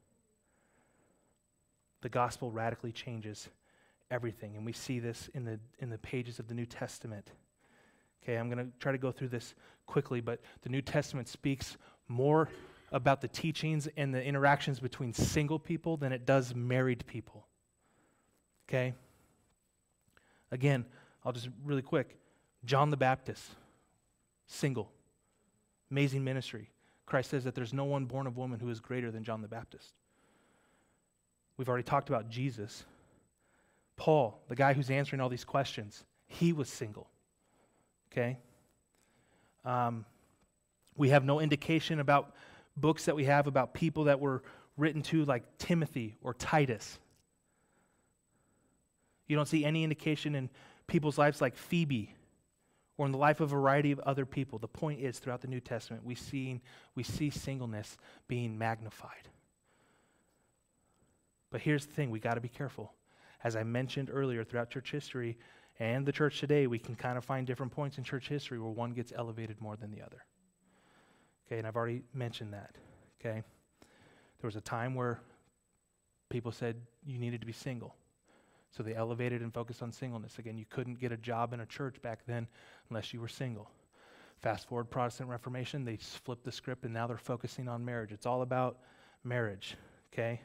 The gospel radically changes everything, and we see this in the in the pages of the New Testament. Okay, I'm going to try to go through this quickly, but the New Testament speaks more about the teachings and the interactions between single people than it does married people. Okay? Again, I'll just really quick. John the Baptist, single, amazing ministry. Christ says that there's no one born of woman who is greater than John the Baptist. We've already talked about Jesus. Paul, the guy who's answering all these questions, he was single. Okay? Um, we have no indication about books that we have about people that were written to like Timothy or Titus. You don't see any indication in people's lives like Phoebe or in the life of a variety of other people. The point is, throughout the New Testament, we see, we see singleness being magnified. But here's the thing, we got to be careful. As I mentioned earlier, throughout church history and the church today, we can kind of find different points in church history where one gets elevated more than the other. Okay, and I've already mentioned that. Okay, there was a time where people said you needed to be single. So they elevated and focused on singleness. Again, you couldn't get a job in a church back then unless you were single. Fast forward Protestant Reformation, they flipped the script and now they're focusing on marriage. It's all about marriage, okay?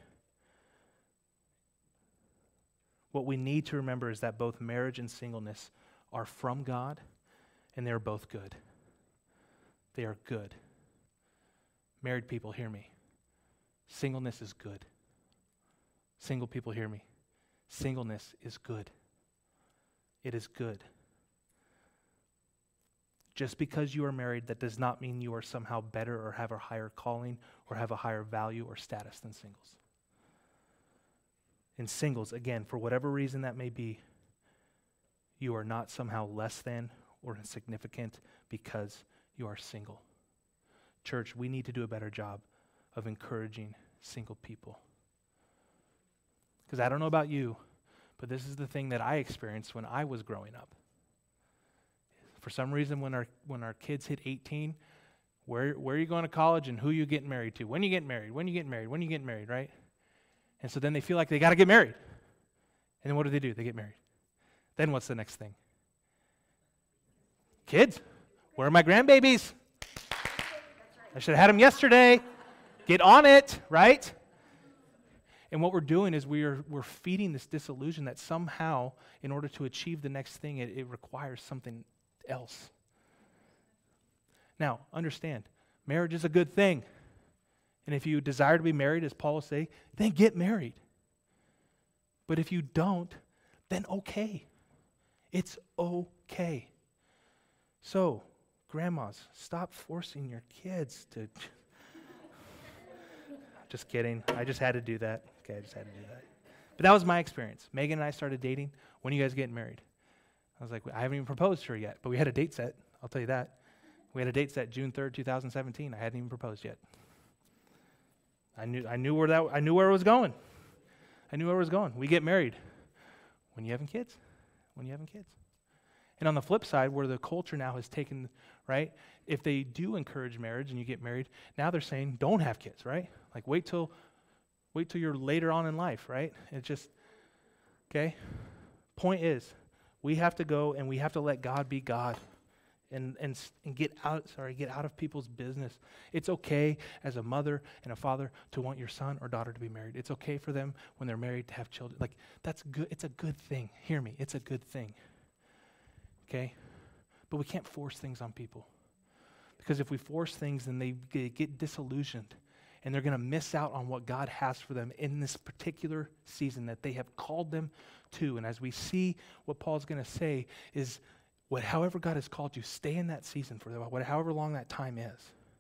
What we need to remember is that both marriage and singleness are from God, and they're both good. They are good. Married people, hear me. Singleness is good. Single people, hear me. Singleness is good. It is good. Just because you are married, that does not mean you are somehow better or have a higher calling or have a higher value or status than singles. In singles, again, for whatever reason that may be, you are not somehow less than or insignificant because you are single. Church, we need to do a better job of encouraging single people. Because I don't know about you, but this is the thing that I experienced when I was growing up. For some reason, when our when our kids hit eighteen, where where are you going to college and who are you getting married to? When you get married? When you get married? When you get married, right? And so then they feel like they got to get married. And then what do they do? They get married. Then what's the next thing? Kids, where are my grandbabies? I should have had them yesterday. Get on it, right? And what we're doing is we are we're feeding this disillusion that somehow, in order to achieve the next thing, it, it requires something else. Now, understand, marriage is a good thing. And if you desire to be married, as Paul will say, then get married. But if you don't, then okay. It's okay. So, grandmas, stop forcing your kids to... Just kidding. I just had to do that. Okay, I just had to do that. But that was my experience. Megan and I started dating. When are you guys getting married? I was like, I haven't even proposed to her yet, but we had a date set. I'll tell you that. We had a date set June third, two thousand seventeen. I hadn't even proposed yet. I knew I knew where that I knew where it was going. I knew where it was going. We get married when you having kids. When you having kids. And on the flip side, where the culture now has taken, right? If they do encourage marriage and you get married, now they're saying don't have kids, right? Like wait till wait till you're later on in life, right? It's just okay. Point is, we have to go and we have to let God be God. And, and and get out, sorry, get out of people's business. It's okay as a mother and a father to want your son or daughter to be married. It's okay for them when they're married to have children. Like, that's good. It's a good thing. Hear me. It's a good thing. Okay? But we can't force things on people. Because if we force things, then they get, get disillusioned. And they're going to miss out on what God has for them in this particular season that they have called them to. And as we see, what Paul's going to say is, What, however God has called you, stay in that season for what, however long that time is.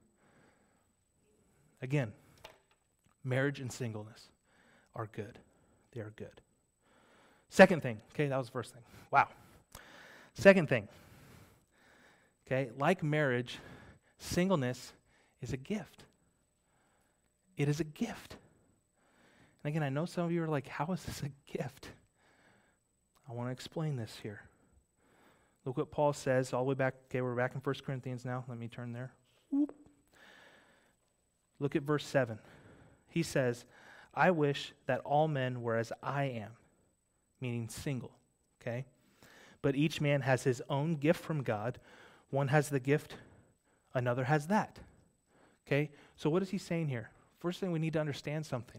Again, marriage and singleness are good. They are good. Second thing, okay, that was the first thing. Wow. Second thing, okay, like marriage, singleness is a gift. It is a gift. And again, I know some of you are like, how is this a gift? I want to explain this here. Look what Paul says all the way back. Okay, we're back in First Corinthians now. Let me turn there. Whoop. Look at verse seven. He says, I wish that all men were as I am, meaning single, okay? But each man has his own gift from God. One has the gift, another has that, okay? So what is he saying here? First thing, we need to understand something.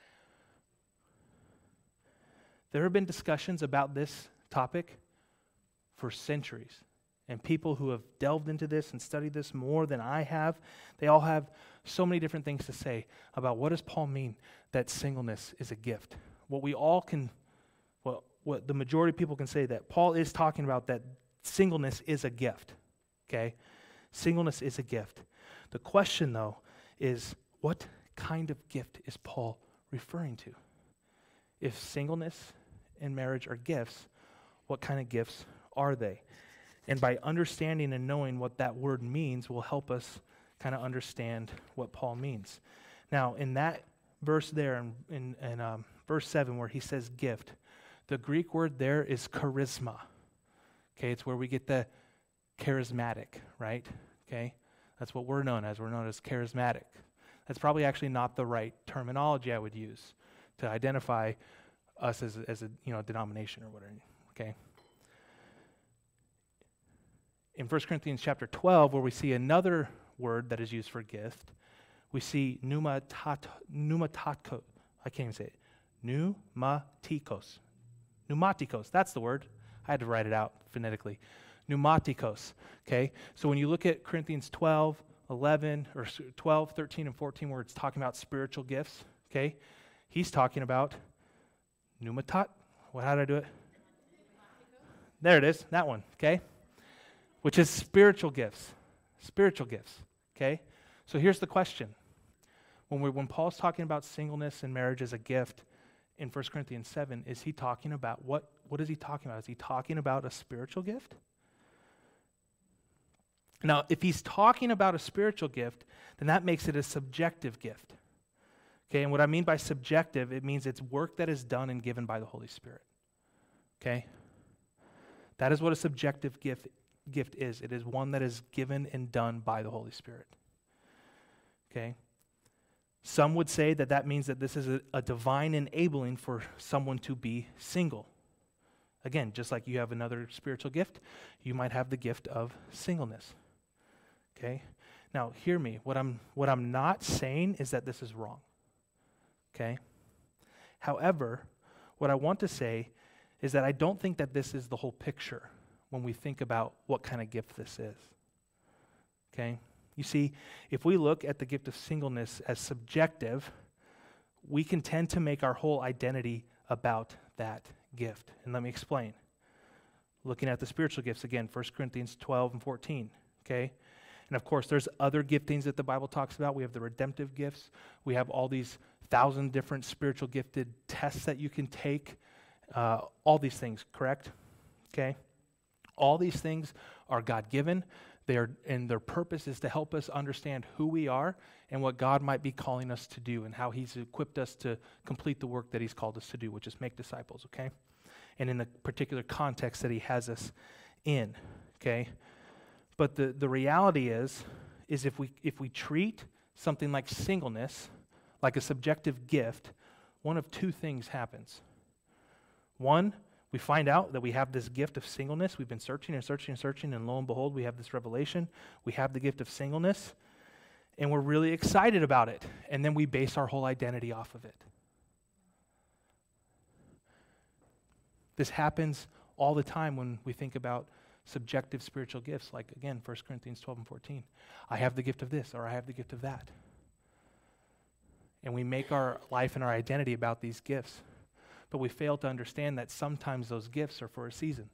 There have been discussions about this topic for centuries. And people who have delved into this and studied this more than I have, they all have so many different things to say about what does Paul mean that singleness is a gift. What we all can, well, what the majority of people can say that Paul is talking about that singleness is a gift, okay? Singleness is a gift. The question, though, is what kind of gift is Paul referring to? If singleness and marriage are gifts, what kind of gifts are they? And by understanding and knowing what that word means will help us kind of understand what Paul means. Now, in that verse there, in, in, in um, verse seven, where he says gift, the Greek word there is charisma. Okay, it's where we get the charismatic, right? Okay, that's what we're known as. We're known as charismatic. That's probably actually not the right terminology I would use to identify us as a, as a you know denomination or whatever. Okay. In First Corinthians chapter twelve, where we see another word that is used for gift, we see pneumatat, pneumatatko. I can't even say it. Pneumatikos. Pneumatikos, that's the word. I had to write it out phonetically. Pneumatikos, okay? So when you look at Corinthians twelve, eleven, or twelve, thirteen, and fourteen, where it's talking about spiritual gifts, okay? He's talking about pneumatat. Well, how did I do it? There it is, that one, okay? Which is spiritual gifts. Spiritual gifts, okay? So here's the question. When we when Paul's talking about singleness and marriage as a gift in First Corinthians seven, is he talking about, what, what is he talking about? Is he talking about a spiritual gift? Now, if he's talking about a spiritual gift, then that makes it a subjective gift. Okay, and what I mean by subjective, it means it's work that is done and given by the Holy Spirit. Okay? That is what a subjective gift gift is. It is one that is given and done by the Holy Spirit. Okay? Some would say that that means that this is a, a divine enabling for someone to be single. Again, just like you have another spiritual gift, you might have the gift of singleness. Okay? Now, hear me. What I'm what I'm not saying is that this is wrong. Okay? However, what I want to say is that I don't think that this is the whole picture when we think about what kind of gift this is. Okay? You see, if we look at the gift of singleness as subjective, we can tend to make our whole identity about that gift. And let me explain. Looking at the spiritual gifts again, First Corinthians twelve and fourteen, okay? And of course, there's other giftings that the Bible talks about. We have the redemptive gifts. We have all these thousand different spiritual gifted tests that you can take. Uh, all these things, correct? Okay? All these things are God-given. They are, and their purpose is to help us understand who we are and what God might be calling us to do and how he's equipped us to complete the work that he's called us to do, which is make disciples, okay? And in the particular context that he has us in, okay? But the, the reality is, is if we if we treat something like singleness like a subjective gift, one of two things happens. One, we find out that we have this gift of singleness. We've been searching and searching and searching, and lo and behold, we have this revelation. We have the gift of singleness, and we're really excited about it. And then we base our whole identity off of it. This happens all the time when we think about subjective spiritual gifts, like, again, First Corinthians twelve and fourteen. I have the gift of this, or I have the gift of that. And we make our life and our identity about these gifts. But we fail to understand that sometimes those gifts are for a season.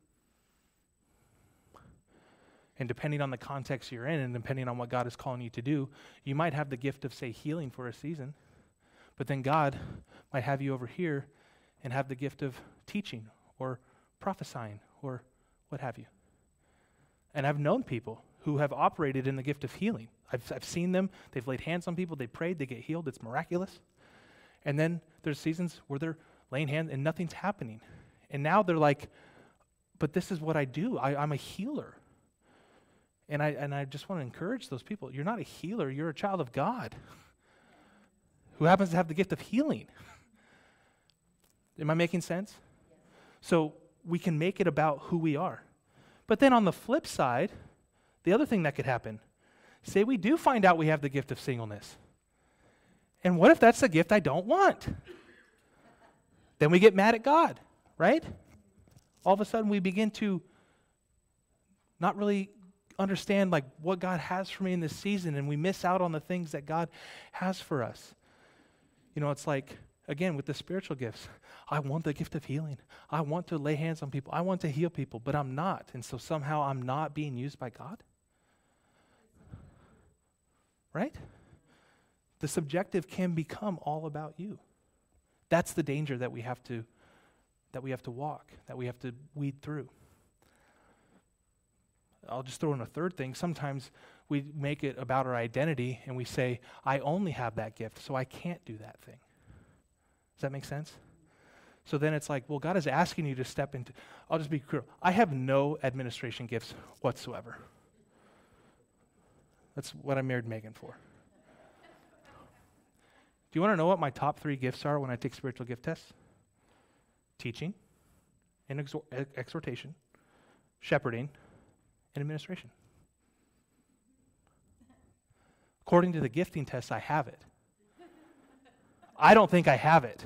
And depending on the context you're in and depending on what God is calling you to do, you might have the gift of, say, healing for a season, but then God might have you over here and have the gift of teaching or prophesying or what have you. And I've known people who have operated in the gift of healing. I've, I've seen them. They've laid hands on people. They prayed. They get healed. It's miraculous. And then there's seasons where they're laying hands and nothing's happening. And now they're like, but this is what I do. I, I'm a healer. And I, and I just want to encourage those people. You're not a healer. You're a child of God who happens to have the gift of healing. Am I making sense? So we can make it about who we are. But then on the flip side, the other thing that could happen, say we do find out we have the gift of singleness. And what if that's the gift I don't want? Then we get mad at God, right? All of a sudden we begin to not really understand like what God has for me in this season, and we miss out on the things that God has for us. You know, it's like, again, with the spiritual gifts, I want the gift of healing. I want to lay hands on people. I want to heal people, but I'm not. And so somehow I'm not being used by God. Right? The subjective can become all about you. That's the danger that we have to that we have to walk, that we have to weed through. I'll just throw in a third thing. Sometimes we make it about our identity and we say, I only have that gift, so I can't do that thing. Does that make sense? So then it's like, well, God is asking you to step into, I'll just be clear. I have no administration gifts whatsoever. That's what I married Megan for. Do you want to know what my top three gifts are when I take spiritual gift tests? Teaching and exhor- exhortation, shepherding, and administration. According to the gifting test, I have it. I don't think I have it.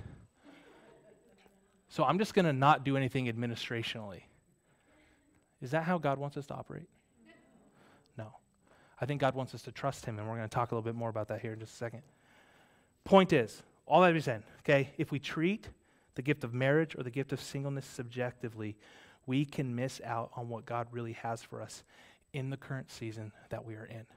So I'm just going to not do anything administrationally. Is that how God wants us to operate? No. I think God wants us to trust him, and we're going to talk a little bit more about that here in just a second. Point is, all that we said, okay, if we treat the gift of marriage or the gift of singleness subjectively, we can miss out on what God really has for us in the current season that we are in.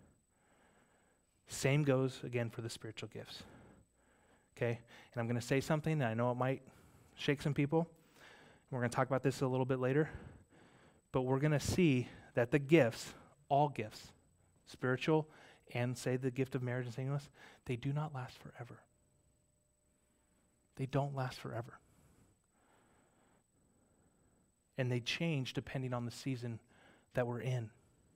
Same goes, again, for the spiritual gifts. Okay? And I'm going to say something, and I know it might shake some people. We're going to talk about this a little bit later. But we're going to see that the gifts, all gifts, spiritual and, say, the gift of marriage and singleness, they do not last forever. They don't last forever. And they change depending on the season that we're in.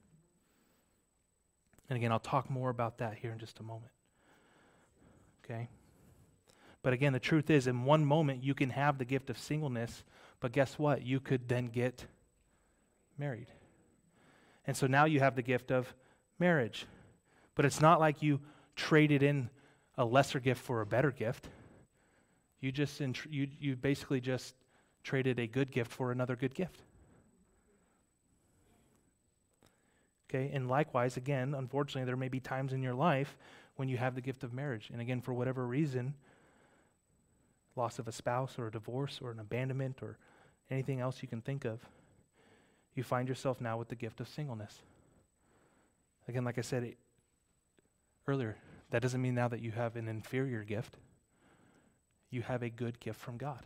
And again, I'll talk more about that here in just a moment. Okay? But again, the truth is, in one moment, you can have the gift of singleness, but guess what? You could then get married. And so now you have the gift of marriage. But it's not like you traded in a lesser gift for a better gift. You just int- you you basically just traded a good gift for another good gift. Okay, and likewise, again, unfortunately, there may be times in your life when you have the gift of marriage. And again, for whatever reason, loss of a spouse or a divorce or an abandonment or anything else you can think of, you find yourself now with the gift of singleness. Again, like I said it, earlier, that doesn't mean now that you have an inferior gift. You have a good gift from God.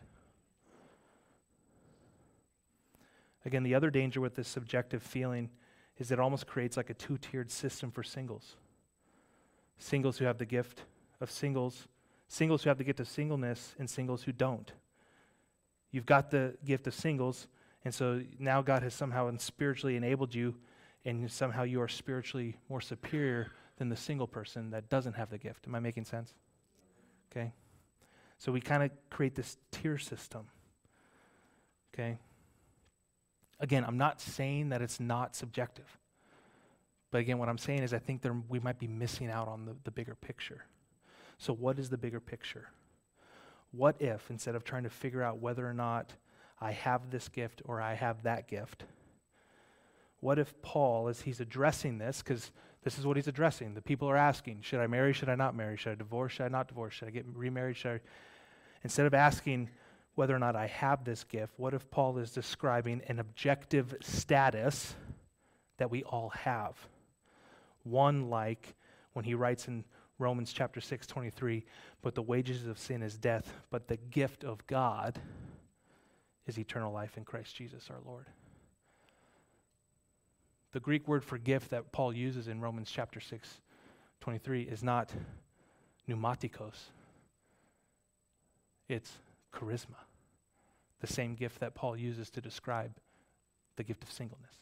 Again, the other danger with this subjective feeling is it almost creates like a two-tiered system for singles. Singles who have the gift of singles, singles who have the gift of singleness, and singles who don't. You've got the gift of singles, and so now God has somehow spiritually enabled you, and somehow you are spiritually more superior than the single person that doesn't have the gift. Am I making sense? Okay. So we kind of create this tier system. Okay. Again, I'm not saying that it's not subjective. But again, what I'm saying is I think there, we might be missing out on the, the bigger picture. So what is the bigger picture? What if, instead of trying to figure out whether or not I have this gift or I have that gift, what if Paul, as he's addressing this, because this is what he's addressing, the people are asking, should I marry, should I not marry, should I divorce, should I not divorce, should I get remarried, should I... Instead of asking whether or not I have this gift, what if Paul is describing an objective status that we all have? One like when he writes in Romans chapter six, twenty-three, but the wages of sin is death, but the gift of God is eternal life in Christ Jesus our Lord. The Greek word for gift that Paul uses in Romans chapter six, twenty-three is not pneumatikos. It's charisma, the same gift that Paul uses to describe the gift of singleness.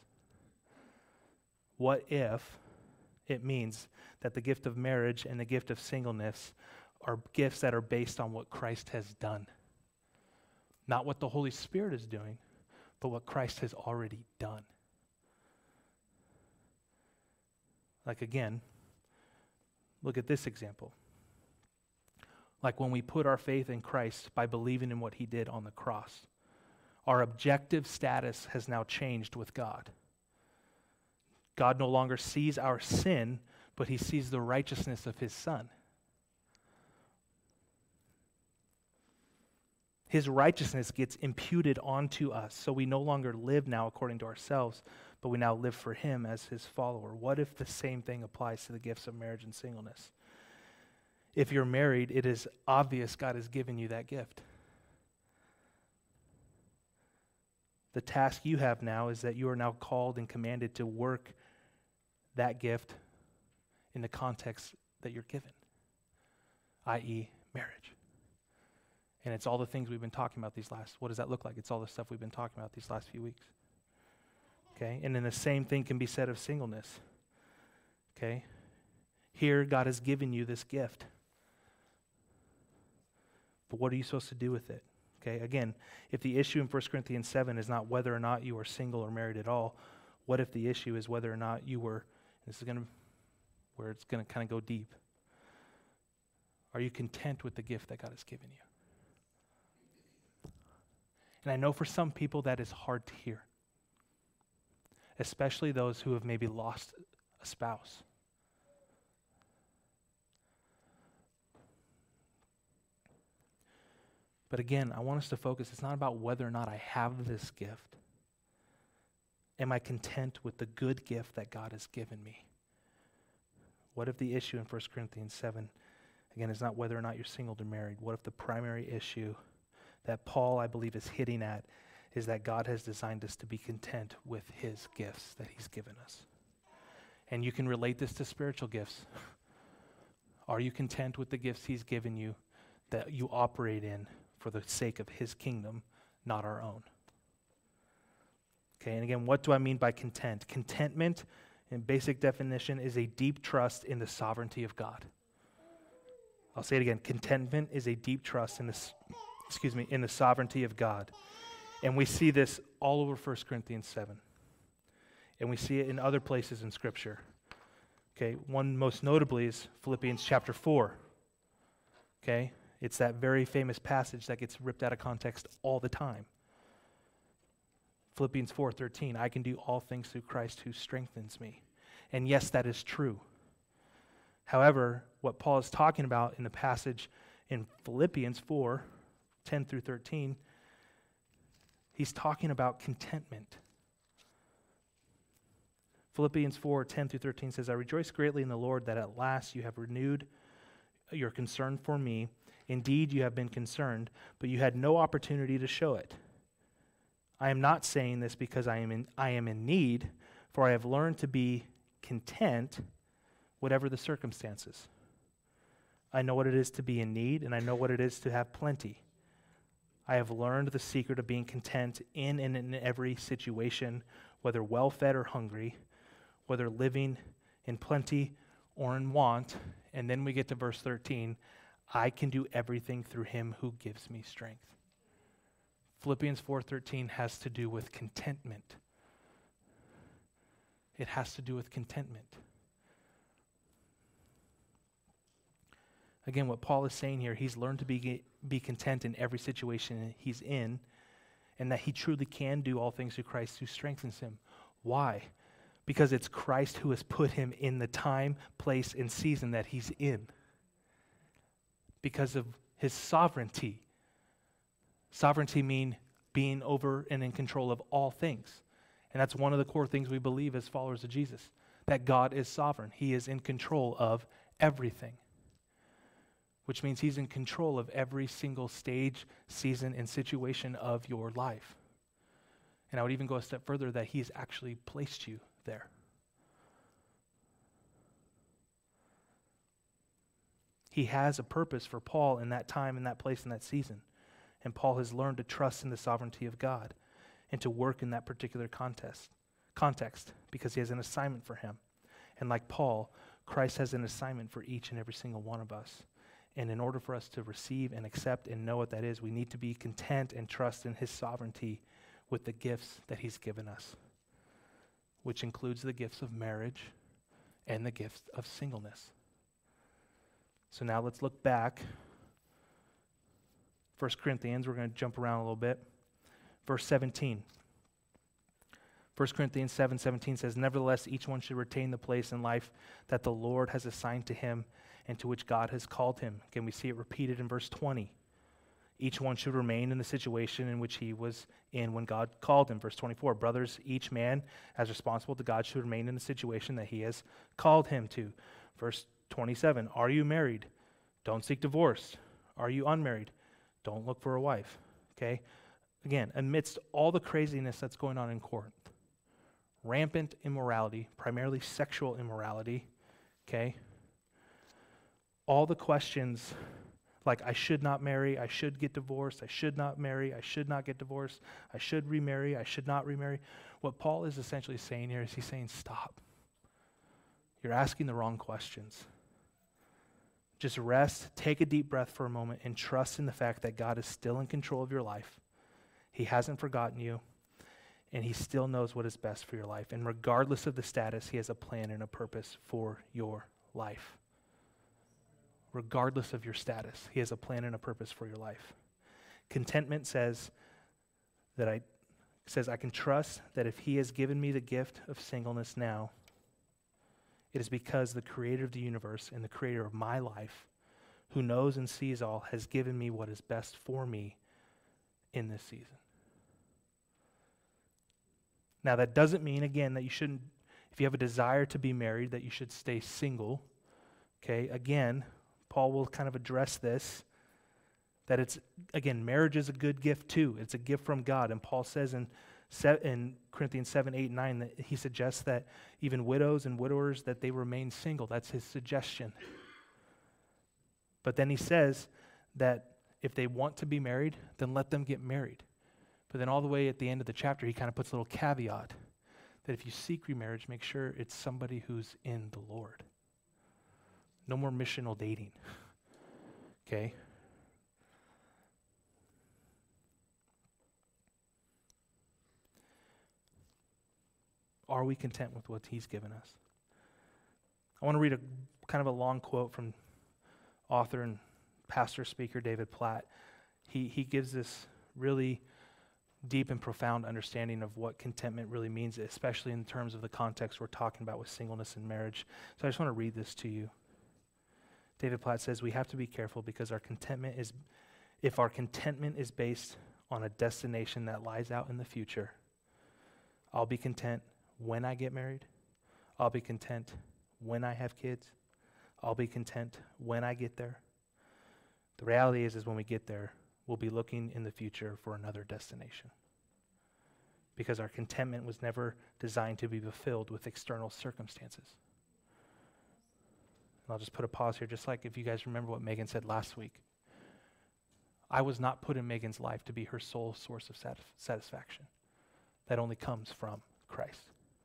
What if it means that the gift of marriage and the gift of singleness are gifts that are based on what Christ has done? Not what the Holy Spirit is doing, but what Christ has already done. Like again, look at this example. Like when we put our faith in Christ by believing in what he did on the cross, our objective status has now changed with God. God no longer sees our sin, but he sees the righteousness of his Son. His righteousness gets imputed onto us, so we no longer live now according to ourselves, but we now live for him as his follower. What if the same thing applies to the gifts of marriage and singleness? If you're married, it is obvious God has given you that gift. The task you have now is that you are now called and commanded to work that gift in the context that you're given, that is marriage. And it's all the things we've been talking about these last, what does that look like? It's all the stuff we've been talking about these last few weeks. Okay, and then the same thing can be said of singleness. Okay, here God has given you this gift. But what are you supposed to do with it? Okay, again, if the issue in First Corinthians seven is not whether or not you are single or married at all, what if the issue is whether or not you were, this is going to, where it's going to kind of go deep. Are you content with the gift that God has given you? And I know for some people that is hard to hear, especially those who have maybe lost a spouse. But again, I want us to focus, it's not about whether or not I have this gift. Am I content with the good gift that God has given me? What if the issue in First Corinthians seven, again, is not whether or not you're single or married? What if the primary issue that Paul, I believe, is hitting at is that God has designed us to be content with his gifts that he's given us? And you can relate this to spiritual gifts. Are you content with the gifts he's given you that you operate in for the sake of his kingdom, not our own? Okay, and again, what do I mean by content? Contentment, in basic definition, is a deep trust in the sovereignty of God. I'll say it again. Contentment is a deep trust in the, excuse me, in the sovereignty of God. And we see this all over First Corinthians seven. And we see it in other places in Scripture. Okay, one most notably is Philippians chapter four. Okay, it's that very famous passage that gets ripped out of context all the time. Philippians four thirteen, I can do all things through Christ who strengthens me. And yes, that is true. However, what Paul is talking about in the passage in Philippians four ten through thirteen, he's talking about contentment. Philippians four ten through thirteen says, I rejoice greatly in the Lord that at last you have renewed your concern for me. Indeed, you have been concerned, but you had no opportunity to show it. I am not saying this because I am in, I am in need, for I have learned to be content, whatever the circumstances. I know what it is to be in need, and I know what it is to have plenty. I have learned the secret of being content in and in every situation, whether well-fed or hungry, whether living in plenty or in want. And then we get to verse thirteen, I can do everything through him who gives me strength. Philippians four thirteen has to do with contentment. It has to do with contentment. Again, what Paul is saying here, he's learned to be, be content in every situation he's in, and that he truly can do all things through Christ who strengthens him. Why? Because it's Christ who has put him in the time, place, and season that he's in. Because of his sovereignty. Sovereignty means being over and in control of all things. And that's one of the core things we believe as followers of Jesus, that God is sovereign. He is in control of everything. which means he's in control of every single stage, season, and situation of your life. And I would even go a step further that he's actually placed you there. He has a purpose for Paul in that time, in that place, in that season. And Paul has learned to trust in the sovereignty of God and to work in that particular context, context because he has an assignment for him. And like Paul, Christ has an assignment for each and every single one of us. And in order for us to receive and accept and know what that is, we need to be content and trust in his sovereignty with the gifts that he's given us, which includes the gifts of marriage and the gifts of singleness. So now let's look back. First Corinthians, we're going to jump around a little bit. Verse seventeen. First Corinthians seven seventeen says, "Nevertheless, each one should retain the place in life that the Lord has assigned to him and to which God has called him." Again, we see it repeated in verse twenty. Each one should remain in the situation in which he was in when God called him. Verse twenty-four, "Brothers, each man as responsible to God should remain in the situation that he has called him to." Verse twenty-seven, "Are you married? Don't seek divorce. Are you unmarried? Don't look for a wife." Okay? Again, amidst all the craziness that's going on in Corinth, rampant immorality, primarily sexual immorality, okay? All the questions like, I should not marry, I should get divorced, I should not marry, I should not get divorced, I should remarry, I should not remarry. What Paul is essentially saying here is he's saying, stop. You're asking the wrong questions. Just rest, take a deep breath for a moment, and trust in the fact that God is still in control of your life. He hasn't forgotten you, and he still knows what is best for your life. And regardless of the status, he has a plan and a purpose for your life. Regardless of your status, he has a plan and a purpose for your life. Contentment says that I says I can trust that if he has given me the gift of singleness now, it is because the creator of the universe and the creator of my life, who knows and sees all, has given me what is best for me in this season. Now, that doesn't mean, again, that you shouldn't, if you have a desire to be married, that you should stay single. Okay, again, Paul will kind of address this, that it's, again, marriage is a good gift too. It's a gift from God. And Paul says in, in Corinthians seven, eight, nine, that he suggests that even widows and widowers, that they remain single. That's his suggestion. But then he says that if they want to be married, then let them get married. But then all the way at the end of the chapter, he kind of puts a little caveat that if you seek remarriage, make sure it's somebody who's in the Lord. No more missional dating. Okay? Are we content with what he's given us? I want to read a kind of a long quote from author and pastor speaker David Platt. He he gives this really deep and profound understanding of what contentment really means, especially in terms of the context we're talking about with singleness and marriage. So I just want to read this to you. David Platt says, "We have to be careful because our contentment is, if our contentment is based on a destination that lies out in the future, I'll be content when I get married. I'll be content when I have kids. I'll be content when I get there. The reality is, is when we get there, we'll be looking in the future for another destination. Because our contentment was never designed to be fulfilled with external circumstances." And I'll just put a pause here, just like if you guys remember what Megan said last week. I was not put in Megan's life to be her sole source of satis- satisfaction. That only comes from Christ.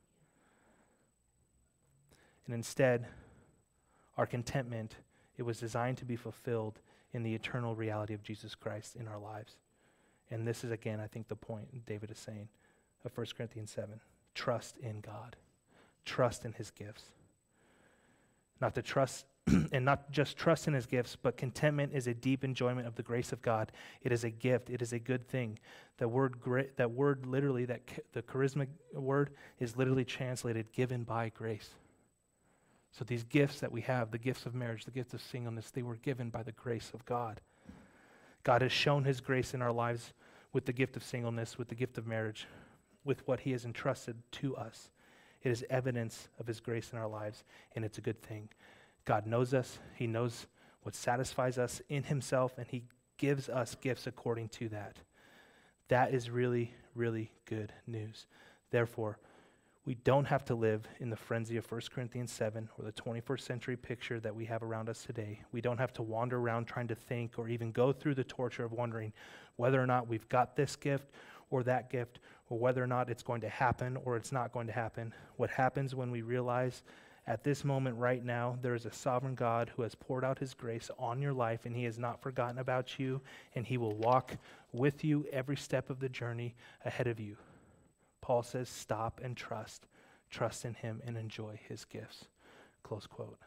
And instead, our contentment, it was designed to be fulfilled in the eternal reality of Jesus Christ in our lives. And this is, again, I think the point David is saying of First Corinthians seven. Trust in God. Trust in his gifts. Not to trust, and not just trust in his gifts, but contentment is a deep enjoyment of the grace of God. It is a gift. It is a good thing. The word, gra- that word literally, that ch- the charisma word is literally translated given by grace. So these gifts that we have, the gifts of marriage, the gifts of singleness, they were given by the grace of God. God has shown his grace in our lives with the gift of singleness, with the gift of marriage, with what he has entrusted to us. It is evidence of his grace in our lives, and it's a good thing. God knows us. He knows what satisfies us in himself, and he gives us gifts according to that. That is really, really good news. Therefore, we don't have to live in the frenzy of First Corinthians seven or the twenty-first century picture that we have around us today. We don't have to wander around trying to think or even go through the torture of wondering whether or not we've got this gift or that gift, or whether or not it's going to happen or it's not going to happen. What happens when we realize at this moment right now, there is a sovereign God who has poured out his grace on your life, and he has not forgotten about you, and he will walk with you every step of the journey ahead of you. Paul says, stop and trust. Trust in him and enjoy his gifts. Close quote.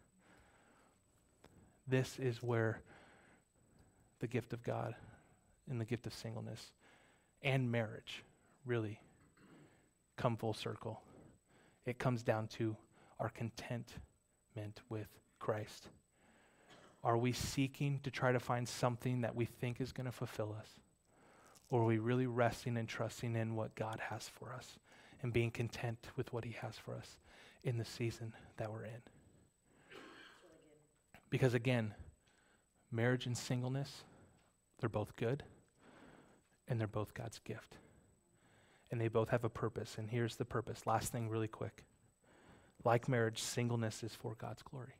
This is where the gift of God and the gift of singleness and marriage really come full circle. It comes down to our contentment with Christ. Are we seeking to try to find something that we think is going to fulfill us? Or are we really resting and trusting in what God has for us and being content with what he has for us in the season that we're in? Because again, marriage and singleness, they're both good and they're both God's gift. And they both have a purpose. And here's the purpose. Last thing really quick. Like marriage, singleness is for God's glory.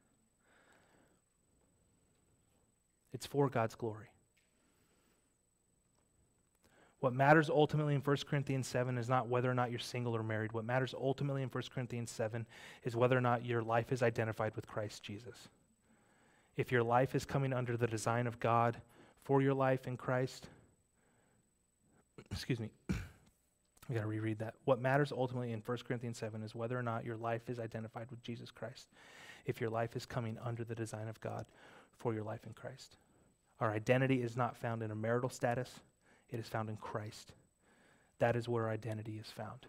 It's for God's glory. What matters ultimately in First Corinthians seven is not whether or not you're single or married. What matters ultimately in First Corinthians seven is whether or not your life is identified with Christ Jesus. If your life is coming under the design of God for your life in Christ, excuse me, we got to reread that. What matters ultimately in First Corinthians seven is whether or not your life is identified with Jesus Christ. If your life is coming under the design of God for your life in Christ. Our identity is not found in a marital status. It is found in Christ. That is where identity is found.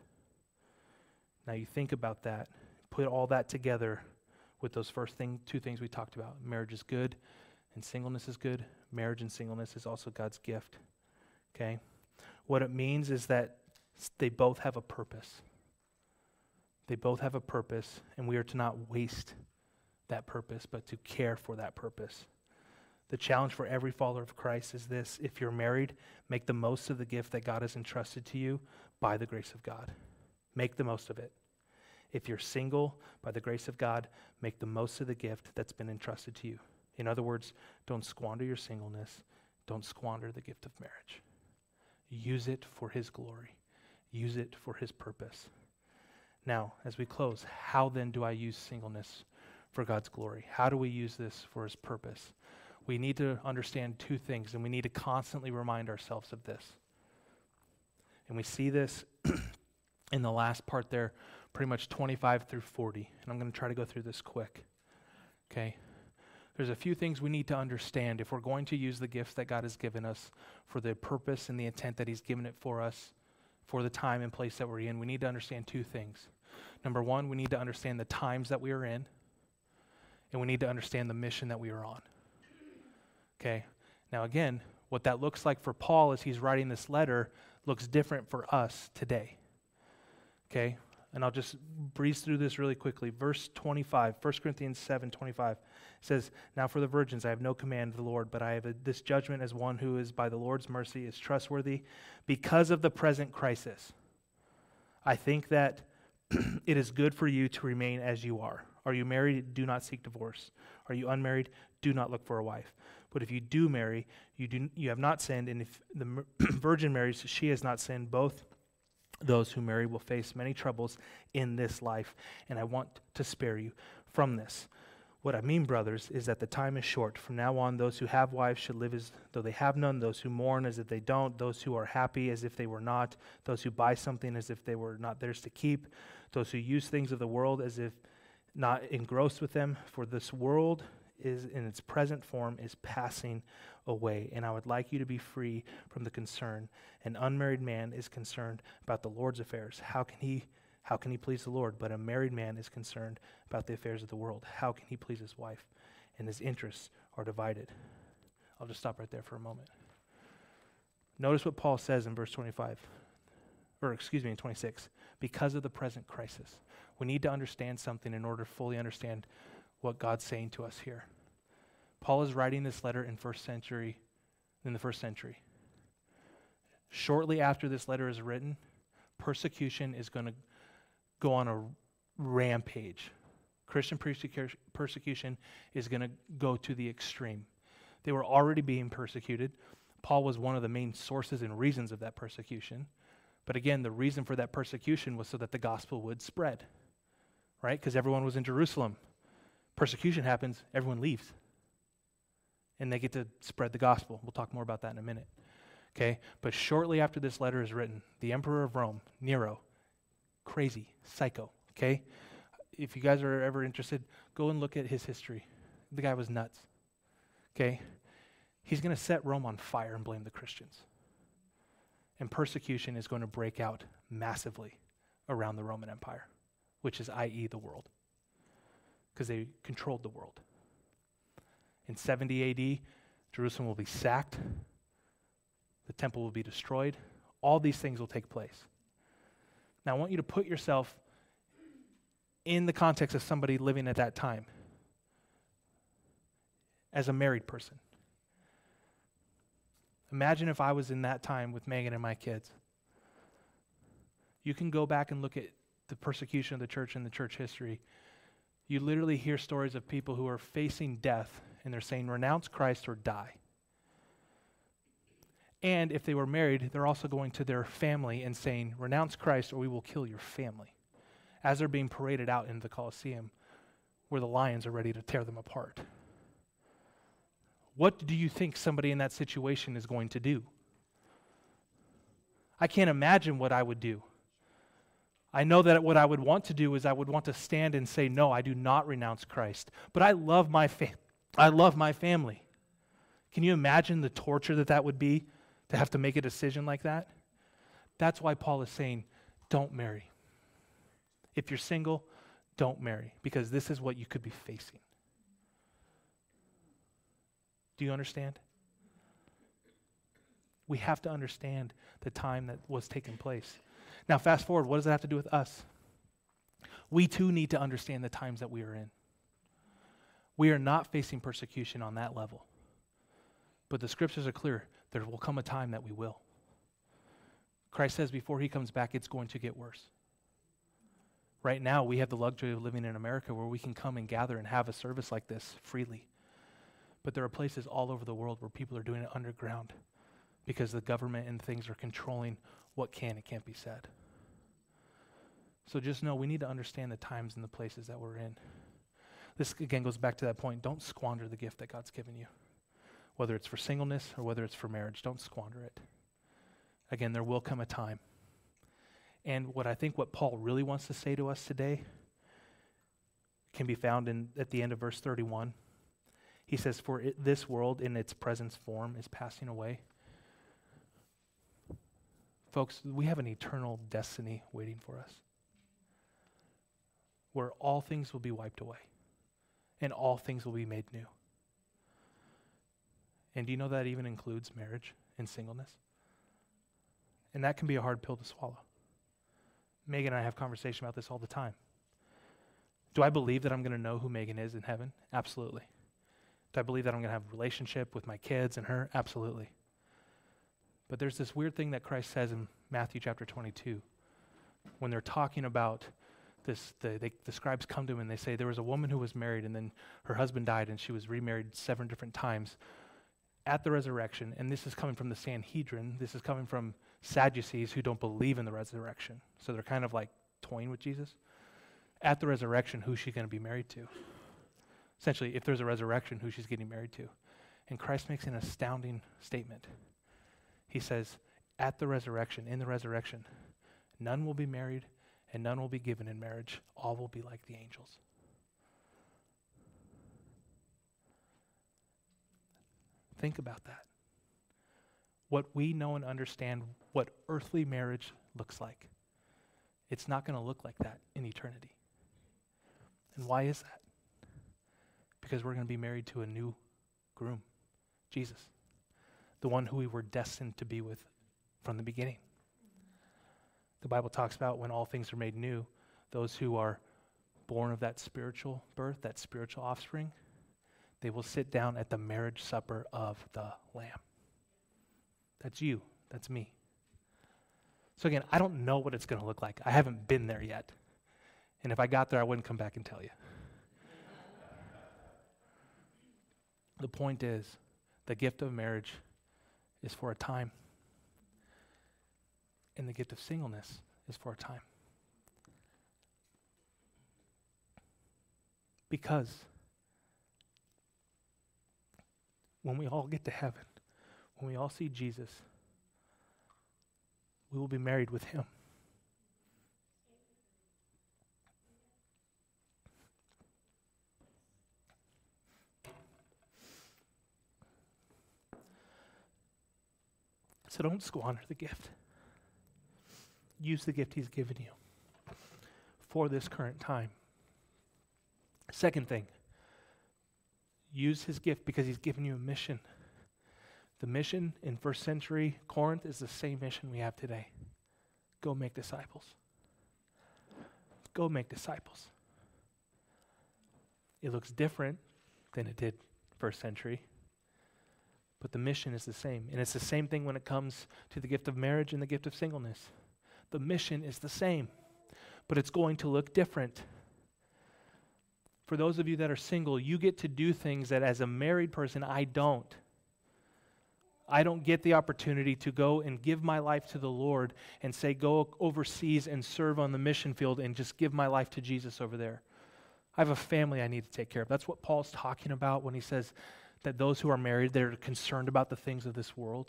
Now you think about that, put all that together with those first thing, two things we talked about. Marriage is good and singleness is good. Marriage and singleness is also God's gift. Okay? What it means is that they both have a purpose. They both have a purpose, and we are to not waste that purpose, but to care for that purpose. The challenge for every follower of Christ is this: if you're married, make the most of the gift that God has entrusted to you by the grace of God. Make the most of it. If you're single, by the grace of God, make the most of the gift that's been entrusted to you. In other words, don't squander your singleness. Don't squander the gift of marriage. Use it for his glory. Use it for his purpose. Now, as we close, how then do I use singleness for God's glory? How do we use this for his purpose? We need to understand two things, and we need to constantly remind ourselves of this. And we see this in the last part there, pretty much twenty-five through forty. And I'm going to try to go through this quick. Okay? There's a few things we need to understand if we're going to use the gifts that God has given us for the purpose and the intent that he's given it for us, for the time and place that we're in. We need to understand two things. Number one, we need to understand the times that we are in, and we need to understand the mission that we are on. Okay? Now again, what that looks like for Paul as he's writing this letter looks different for us today. Okay? And I'll just breeze through this really quickly. Verse twenty-five, First Corinthians seven twenty-five says, "Now for the virgins I have no command of the Lord, but I have a, this judgment as one who is by the Lord's mercy is trustworthy because of the present crisis. I think that it is good for you to remain as you are. Are you married? Do not seek divorce. Are you unmarried? Do not look for a wife. But if you do marry, you do you have not sinned, and if the virgin marries, she has not sinned. Both those who marry will face many troubles in this life, and I want to spare you from this. What I mean, brothers, is that the time is short. From now on, those who have wives should live as though they have none, those who mourn as if they don't, those who are happy as if they were not, those who buy something as if they were not theirs to keep, those who use things of the world as if not engrossed with them, for this world is in its present form is passing away, and I would like you to be free from the concern. An unmarried man is concerned about the Lord's affairs. How can he how can he please the Lord? But a married man is concerned about the affairs of the world. How can he please his wife? And his interests are divided." I'll just stop right there for a moment. Notice what Paul says in verse twenty-five, or excuse me, in twenty-six. Because of the present crisis. We need to understand something in order to fully understand what God's saying to us here. Paul is writing this letter in first century, in the first century. Shortly after this letter is written, persecution is going to go on a rampage. Christian persecu- persecution is going to go to the extreme. They were already being persecuted. Paul was one of the main sources and reasons of that persecution. But again, the reason for that persecution was so that the gospel would spread, right? Because everyone was in Jerusalem. Persecution happens, everyone leaves. And they get to spread the gospel. We'll talk more about that in a minute. Okay? But shortly after this letter is written, the emperor of Rome, Nero, crazy, psycho, okay? If you guys are ever interested, go and look at his history. The guy was nuts, okay? He's going to set Rome on fire and blame the Christians. And persecution is going to break out massively around the Roman Empire, which is that is the world, because they controlled the world. In seventy A D, Jerusalem will be sacked. The temple will be destroyed. All these things will take place. Now, I want you to put yourself in the context of somebody living at that time as a married person. Imagine if I was in that time with Megan and my kids. You can go back and look at the persecution of the church in the church history. You literally hear stories of people who are facing death, and they're saying, renounce Christ or die. And if they were married, they're also going to their family and saying, renounce Christ or we will kill your family, as they're being paraded out into the Colosseum where the lions are ready to tear them apart. What do you think somebody in that situation is going to do? I can't imagine what I would do. I know that what I would want to do is I would want to stand and say, no, I do not renounce Christ. But I love my fa- I love my family. Can you imagine the torture that that would be to have to make a decision like that? That's why Paul is saying, don't marry. If you're single, don't marry, because this is what you could be facing. Do you understand? We have to understand the time that was taking place. Now, fast forward, what does that have to do with us? We too need to understand the times that we are in. We are not facing persecution on that level. But the scriptures are clear. There will come a time that we will. Christ says before he comes back, it's going to get worse. Right now, we have the luxury of living in America where we can come and gather and have a service like this freely. But there are places all over the world where people are doing it underground because the government and things are controlling what can and can't be said. So just know we need to understand the times and the places that we're in. This, again, goes back to that point. Don't squander the gift that God's given you. Whether it's for singleness or whether it's for marriage, don't squander it. Again, there will come a time. And what I think what Paul really wants to say to us today can be found in at the end of verse thirty-one. He says, for it, this world in its present form is passing away. Folks, we have an eternal destiny waiting for us, where all things will be wiped away and all things will be made new. And do you know that even includes marriage and singleness? And that can be a hard pill to swallow. Megan and I have conversation about this all the time. Do I believe that I'm going to know who Megan is in heaven? Absolutely. Do I believe that I'm going to have a relationship with my kids and her? Absolutely. But there's this weird thing that Christ says in Matthew chapter twenty-two. When they're talking about this, the, they, the scribes come to him and they say, there was a woman who was married and then her husband died and she was remarried seven different times. At the resurrection, and this is coming from the Sanhedrin, this is coming from Sadducees who don't believe in the resurrection. So they're kind of like toying with Jesus. At the resurrection, who's she going to be married to? Essentially, if there's a resurrection, who she's getting married to. And Christ makes an astounding statement. He says, at the resurrection, in the resurrection, none will be married and none will be given in marriage. All will be like the angels. Think about that. What we know and understand what earthly marriage looks like. It's not going to look like that in eternity. And why is that? Because we're going to be married to a new groom, Jesus, the one who we were destined to be with from the beginning. The Bible talks about when all things are made new, those who are born of that spiritual birth, that spiritual offspring, they will sit down at the marriage supper of the Lamb. That's you. That's me. So again, I don't know what it's going to look like. I haven't been there yet. And if I got there, I wouldn't come back and tell you. The point is, the gift of marriage is for a time. And the gift of singleness is for a time. Because when we all get to heaven, when we all see Jesus, we will be married with him. So don't squander the gift. Use the gift he's given you for this current time. Second thing, use his gift because he's given you a mission. The mission in first century Corinth is the same mission we have today. Go make disciples. Go make disciples. It looks different than it did first century, but the mission is the same. And it's the same thing when it comes to the gift of marriage and the gift of singleness. The mission is the same, but it's going to look different. For those of you that are single, you get to do things that as a married person, I don't. I don't get the opportunity to go and give my life to the Lord and say, go overseas and serve on the mission field and just give my life to Jesus over there. I have a family I need to take care of. That's what Paul's talking about when he says that those who are married, they're concerned about the things of this world.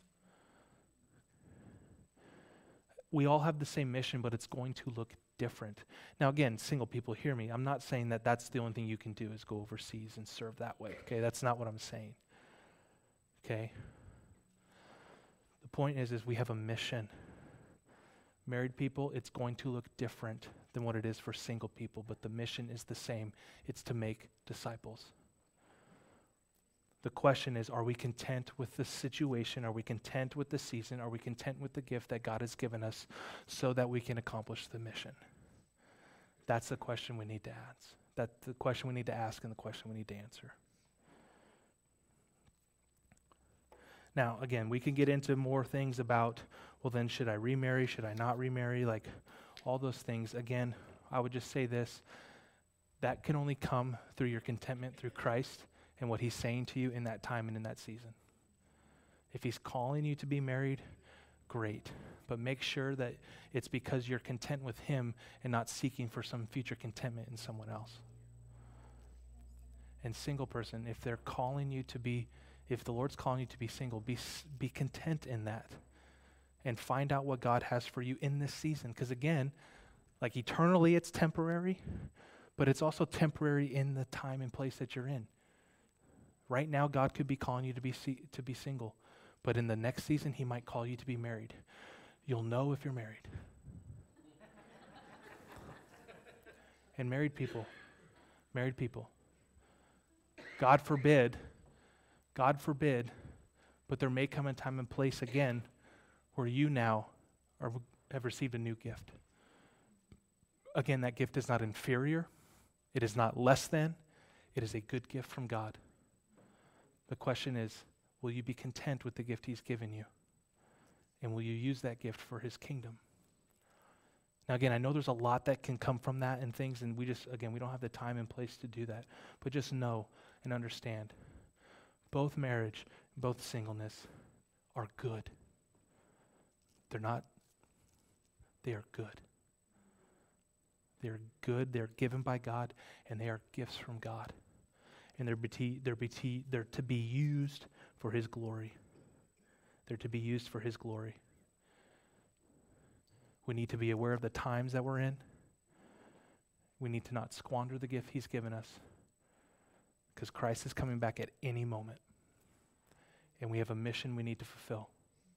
We all have the same mission, but it's going to look different. Now again, single people, hear me. I'm not saying that that's the only thing you can do is go overseas and serve that way. Okay, that's not what I'm saying. Okay? The point is, is we have a mission. Married people, it's going to look different than what it is for single people, but the mission is the same. It's to make disciples. The question is, are we content with the situation? Are we content with the season? Are we content with the gift that God has given us so that we can accomplish the mission? That's the question we need to ask. That's the question we need to ask and the question we need to answer. Now, again, we can get into more things about, well, then should I remarry? Should I not remarry? Like all those things. Again, I would just say this. That can only come through your contentment through Christ and what he's saying to you in that time and in that season. If he's calling you to be married, great. But make sure that it's because you're content with him and not seeking for some future contentment in someone else. And single person, if they're calling you to be, if the Lord's calling you to be single, be, be content in that. And find out what God has for you in this season. Because again, like eternally it's temporary, but it's also temporary in the time and place that you're in. Right now, God could be calling you to be si- to be single, but in the next season, he might call you to be married. You'll know if you're married. And married people, married people, God forbid, God forbid, but there may come a time and place again where you now are, have received a new gift. Again, that gift is not inferior. It is not less than. It is a good gift from God. The question is, will you be content with the gift he's given you? And will you use that gift for his kingdom? Now again, I know there's a lot that can come from that and things, and we just, again, we don't have the time and place to do that. But just know and understand, both marriage and both singleness are good. They're not, they are good. They're good, they're given by God, and they are gifts from God. And they're, be, they're, be, they're to be used for his glory. They're to be used for his glory. We need to be aware of the times that we're in. We need to not squander the gift he's given us, because Christ is coming back at any moment. And we have a mission we need to fulfill.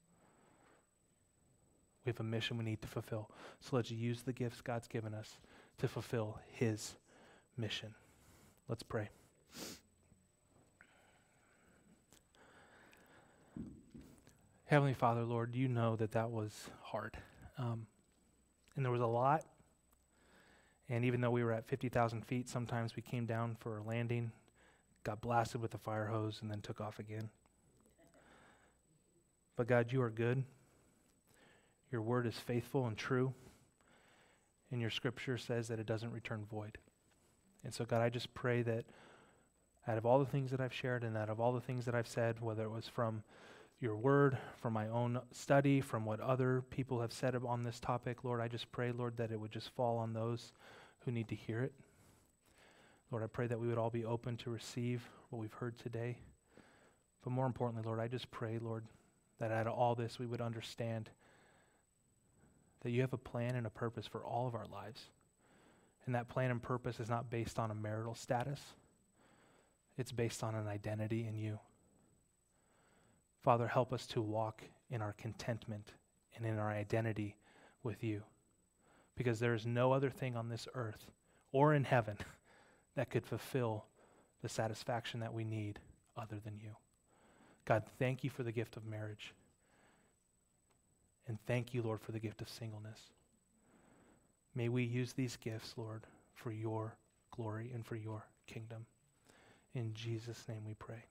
We have a mission we need to fulfill. So let's use the gifts God's given us to fulfill his mission. Let's pray. Heavenly Father, Lord, you know that that was hard. Um, and there was a lot. And even though we were at fifty thousand feet, sometimes we came down for a landing. got blasted with a fire hose and then took off again. But God, you are good. Your word is faithful and true. And your scripture says that it doesn't return void. And so, God, I just pray that out of all the things that I've shared and out of all the things that I've said, whether it was from your word, from my own study, from what other people have said on this topic, Lord, I just pray, Lord, that it would just fall on those who need to hear it. Lord, I pray that we would all be open to receive what we've heard today. But more importantly, Lord, I just pray, Lord, that out of all this we would understand that you have a plan and a purpose for all of our lives. And that plan and purpose is not based on a marital status. It's based on an identity in you. Father, help us to walk in our contentment and in our identity with you. Because there is no other thing on this earth or in heaven that could fulfill the satisfaction that we need other than you. God, thank you for the gift of marriage. And thank you, Lord, for the gift of singleness. May we use these gifts, Lord, for your glory and for your kingdom. In Jesus' name we pray.